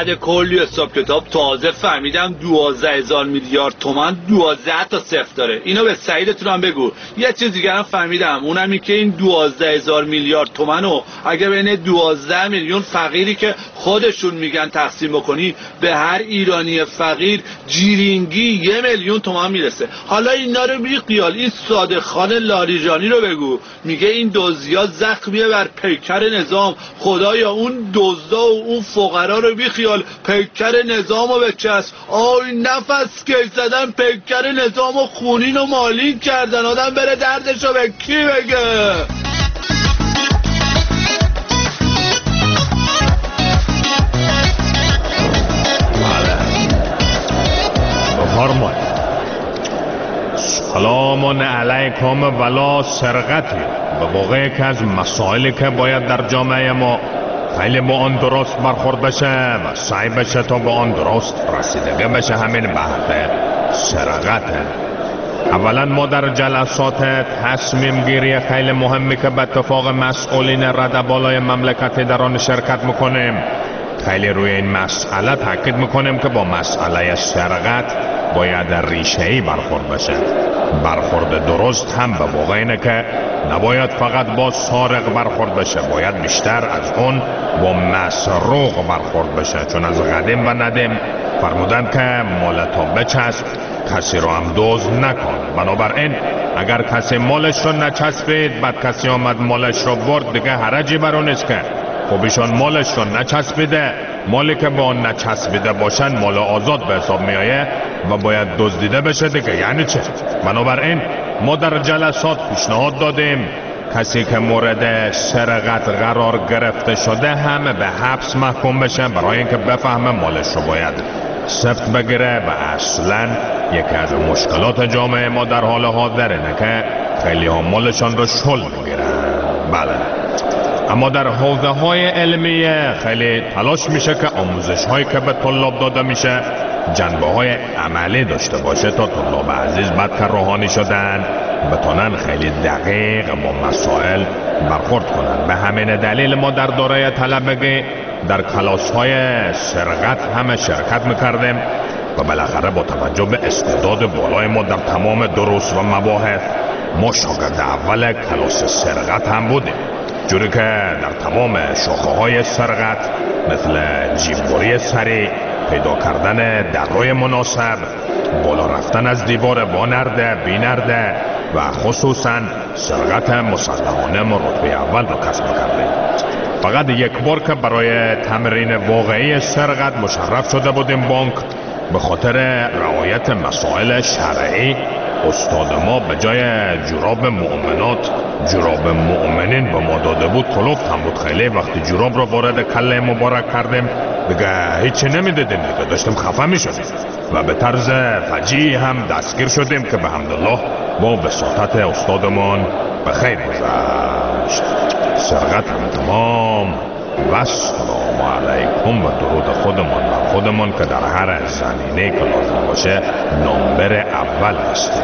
بعد کلی حساب کتاب تازه فهمیدم دوازده هزار میلیارد تومان دوازده تا صفر داره. اینو به سعیدتون هم بگو. یه چیز دیگه هم فهمیدم، اونم این که این دوازده هزار میلیارد تومانو اگه بین دوازده میلیون فقیری که خودشون میگن تقسیم بکنی، به هر ایرانی فقیر جیرینگی یه میلیون تومان میرسه. حالا اینا رو بی خیال، این صادق خان لاریجانی رو بگو، میگه این دزدیا زخمیه بر پیکر نظام. خدایا اون دزدا و اون فقرا رو بی خیال، پیکر نظام رو بچسب. آی نفس که زدن پیکر نظام و خونین و مالین کردن، آدم بره دردش رو به کی بگه؟ بفرمایید. سلام علیکم ولا سرقتی. به واقع که از مسائلی که باید در جامعه ما خیلی با آن درست برخورد بشه و سعی بشه تا با آن درست رسیدگی بشه، همین بحث سرقته. اولا ما در جلسات تصمیم گیری خیلی مهمی که به اتفاق مسئولین رده بالای مملکت در آن شرکت میکنیم، خیلی روی این مسئله تاکید میکنیم که با مسئله سرقت باید ریشه‌ای برخورد بشه. برخورد درست هم به واقع اینه که نباید فقط با سارق برخورد بشه، باید بیشتر از اون با مسروق برخورد بشه، چون از قدیم و ندیم فرمودن که مال تا بچسب کسی رو هم دزد نکن. بنابراین اگر کسی مالش رو نچسبید بعد کسی آمد مالش رو برد، دیگه حرجی بر اون نیست که خب ایشان مالش رو نچسبیده، مالی که با اون نچسبیده باشن مال آزاد به حساب میایه و باید دزدیده بشه دیگه. یعنی چه؟ بنابراین ما در جلسات پیشنهاد دادیم کسی که مورد سرقت قرار گرفته شده همه به حبس محکوم بشه، برای اینکه بفهمه مالش رو باید سفت بگیره. و اصلا یکی از مشکلات جامعه ما در حال حاضر اینه که خیلی ها مالشان رو شل میگیرن. بله، اما در حوزه های علمیه خیلی تلاش میشه که آموزش هایی که به طلاب داده میشه جنبه های عملی داشته باشه تا طلاب عزیز بعد که روحانی شدن بتونن خیلی دقیق با مسائل برخورد کنن. به همین دلیل ما در دوره طلبگی در کلاس های سرقت همه شرکت میکردیم و بالاخره با توجه به استعداد بالای ما در تمام دروس و مباحث ما شاگرد اول کلاس سرقت هم بودیم، جوری که در تمام شاخه های سرقت مثل جیببری سریع، پیدا کردن درهای مناسب، بالا رفتن از دیوار با نرده بی نرده و خصوصا سرقت مسلحانه ما رتبه اول رو کسب کردیم. فقط یک بار که برای تمرین واقعی سرقت مشرف شده بودیم بانک، به خاطر رعایت مسائل شرعی استاد ما به جای جوراب مؤمنات جوراب مؤمنین به ما داده بود. کلفت هم بود خیلی. وقتی جوراب رو وارد کله مبارک کردیم دیگه هیچی نمیدیدیم دیگه، داشتیم خفه میشدیم و به طرز فجیعی هم دستگیر شدیم که به حمدالله با وساطت استادمان به خیر گذشت. سرقت هم تمام و سلام علیکم و درود خودمان و خودمان که در هر زمینه که لازم باشه نمبر اول هستیم.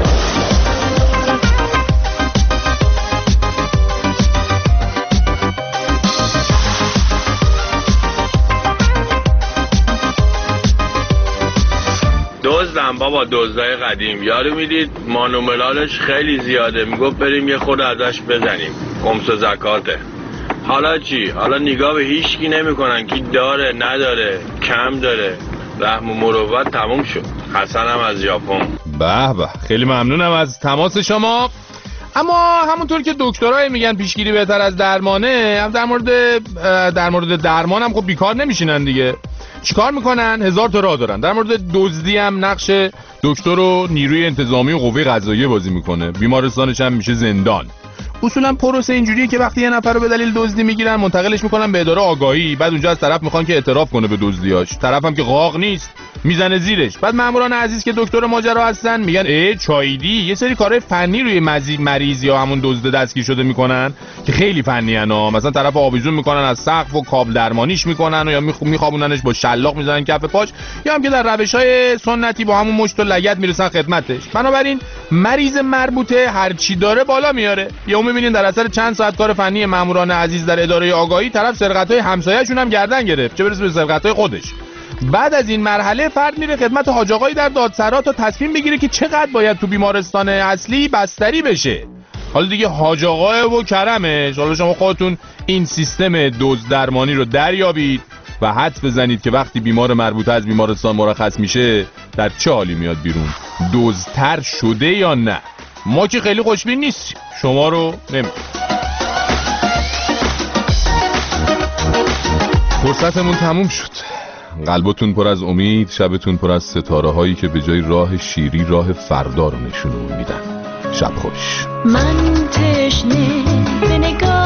دزدم بابا، دزدای قدیم. یارو میدید مانوملالش خیلی زیاده، میگفت بریم یه خود ازش بزنیم، خمس و زکاته. حالا چی؟ حالا نگاه به هیچکی نمی کنن که داره نداره کم داره. رحم و مروت تموم شد. حسنم از ژاپن. به به، خیلی ممنونم از تماس شما. اما همونطور که دکترای میگن پیشگیری بهتر از درمانه، هم در مورد در مورد درمان هم خب بیکار نمیشینن دیگه. چیکار میکنن؟ هزار تا راه دارن. در مورد دزدی هم نقش دکتر و نیروی انتظامی و قوه قضاییه بازی میکنه. بیمارستانش هم میشه زندان. اصولا پروسه اینجوریه که وقتی یه نفر رو به دلیل دزدی میگیرن منتقلش میکنن به اداره آگاهی، بعد اونجا از طرف میخوان که اعتراف کنه به دزدیاش. طرف هم که قاق نیست میزنه زیرش. بعد ماموران عزیز که دکتر ماجرا هستن میگن ای چایدی یه سری کارهای فنی روی مریض یا همون دزد دستگیر شده میکنن که خیلی فنی انا، مثلا طرف آویزون میکنن از سقف و کابل درمانیش میکنن و یا میخوابوننش با شلاق میزنن کف پاش، یا هم که در روش‌های سنتی با همون مشت و لگد میرسن خدمتش. بنابراین مریض مربوطه هر چی داره بالا میاره. یا میبینین در اثر چند ساعت کار فنی ماموران عزیز در اداره آگاهی طرف سرقت‌های همسایه‌شون هم گردن گرفت، چه برسه به سرقت‌های خودش. بعد از این مرحله فرد میره خدمت حاج آقایی در دادسرا تا تصمیم بگیره که چقدر باید تو بیمارستان اصلی بستری بشه. حالا دیگه حاج آقا و کرمش. حالا شما خودتون این سیستم دزد درمانی رو دریابید و حدس بزنید که وقتی بیمار مربوطه از بیمارستان مرخص میشه در چه حالی میاد بیرون، دزدتر شده یا نه. ما که خیلی خوشبین نیستیم، شما رو نمیدونم. فرصتمون تموم شد. قلبتون پر از امید، شبتون پر از ستاره هایی که به جای راه شیری راه فردا رو نشونمون میدن. شب خوش. من تشنه به نگاه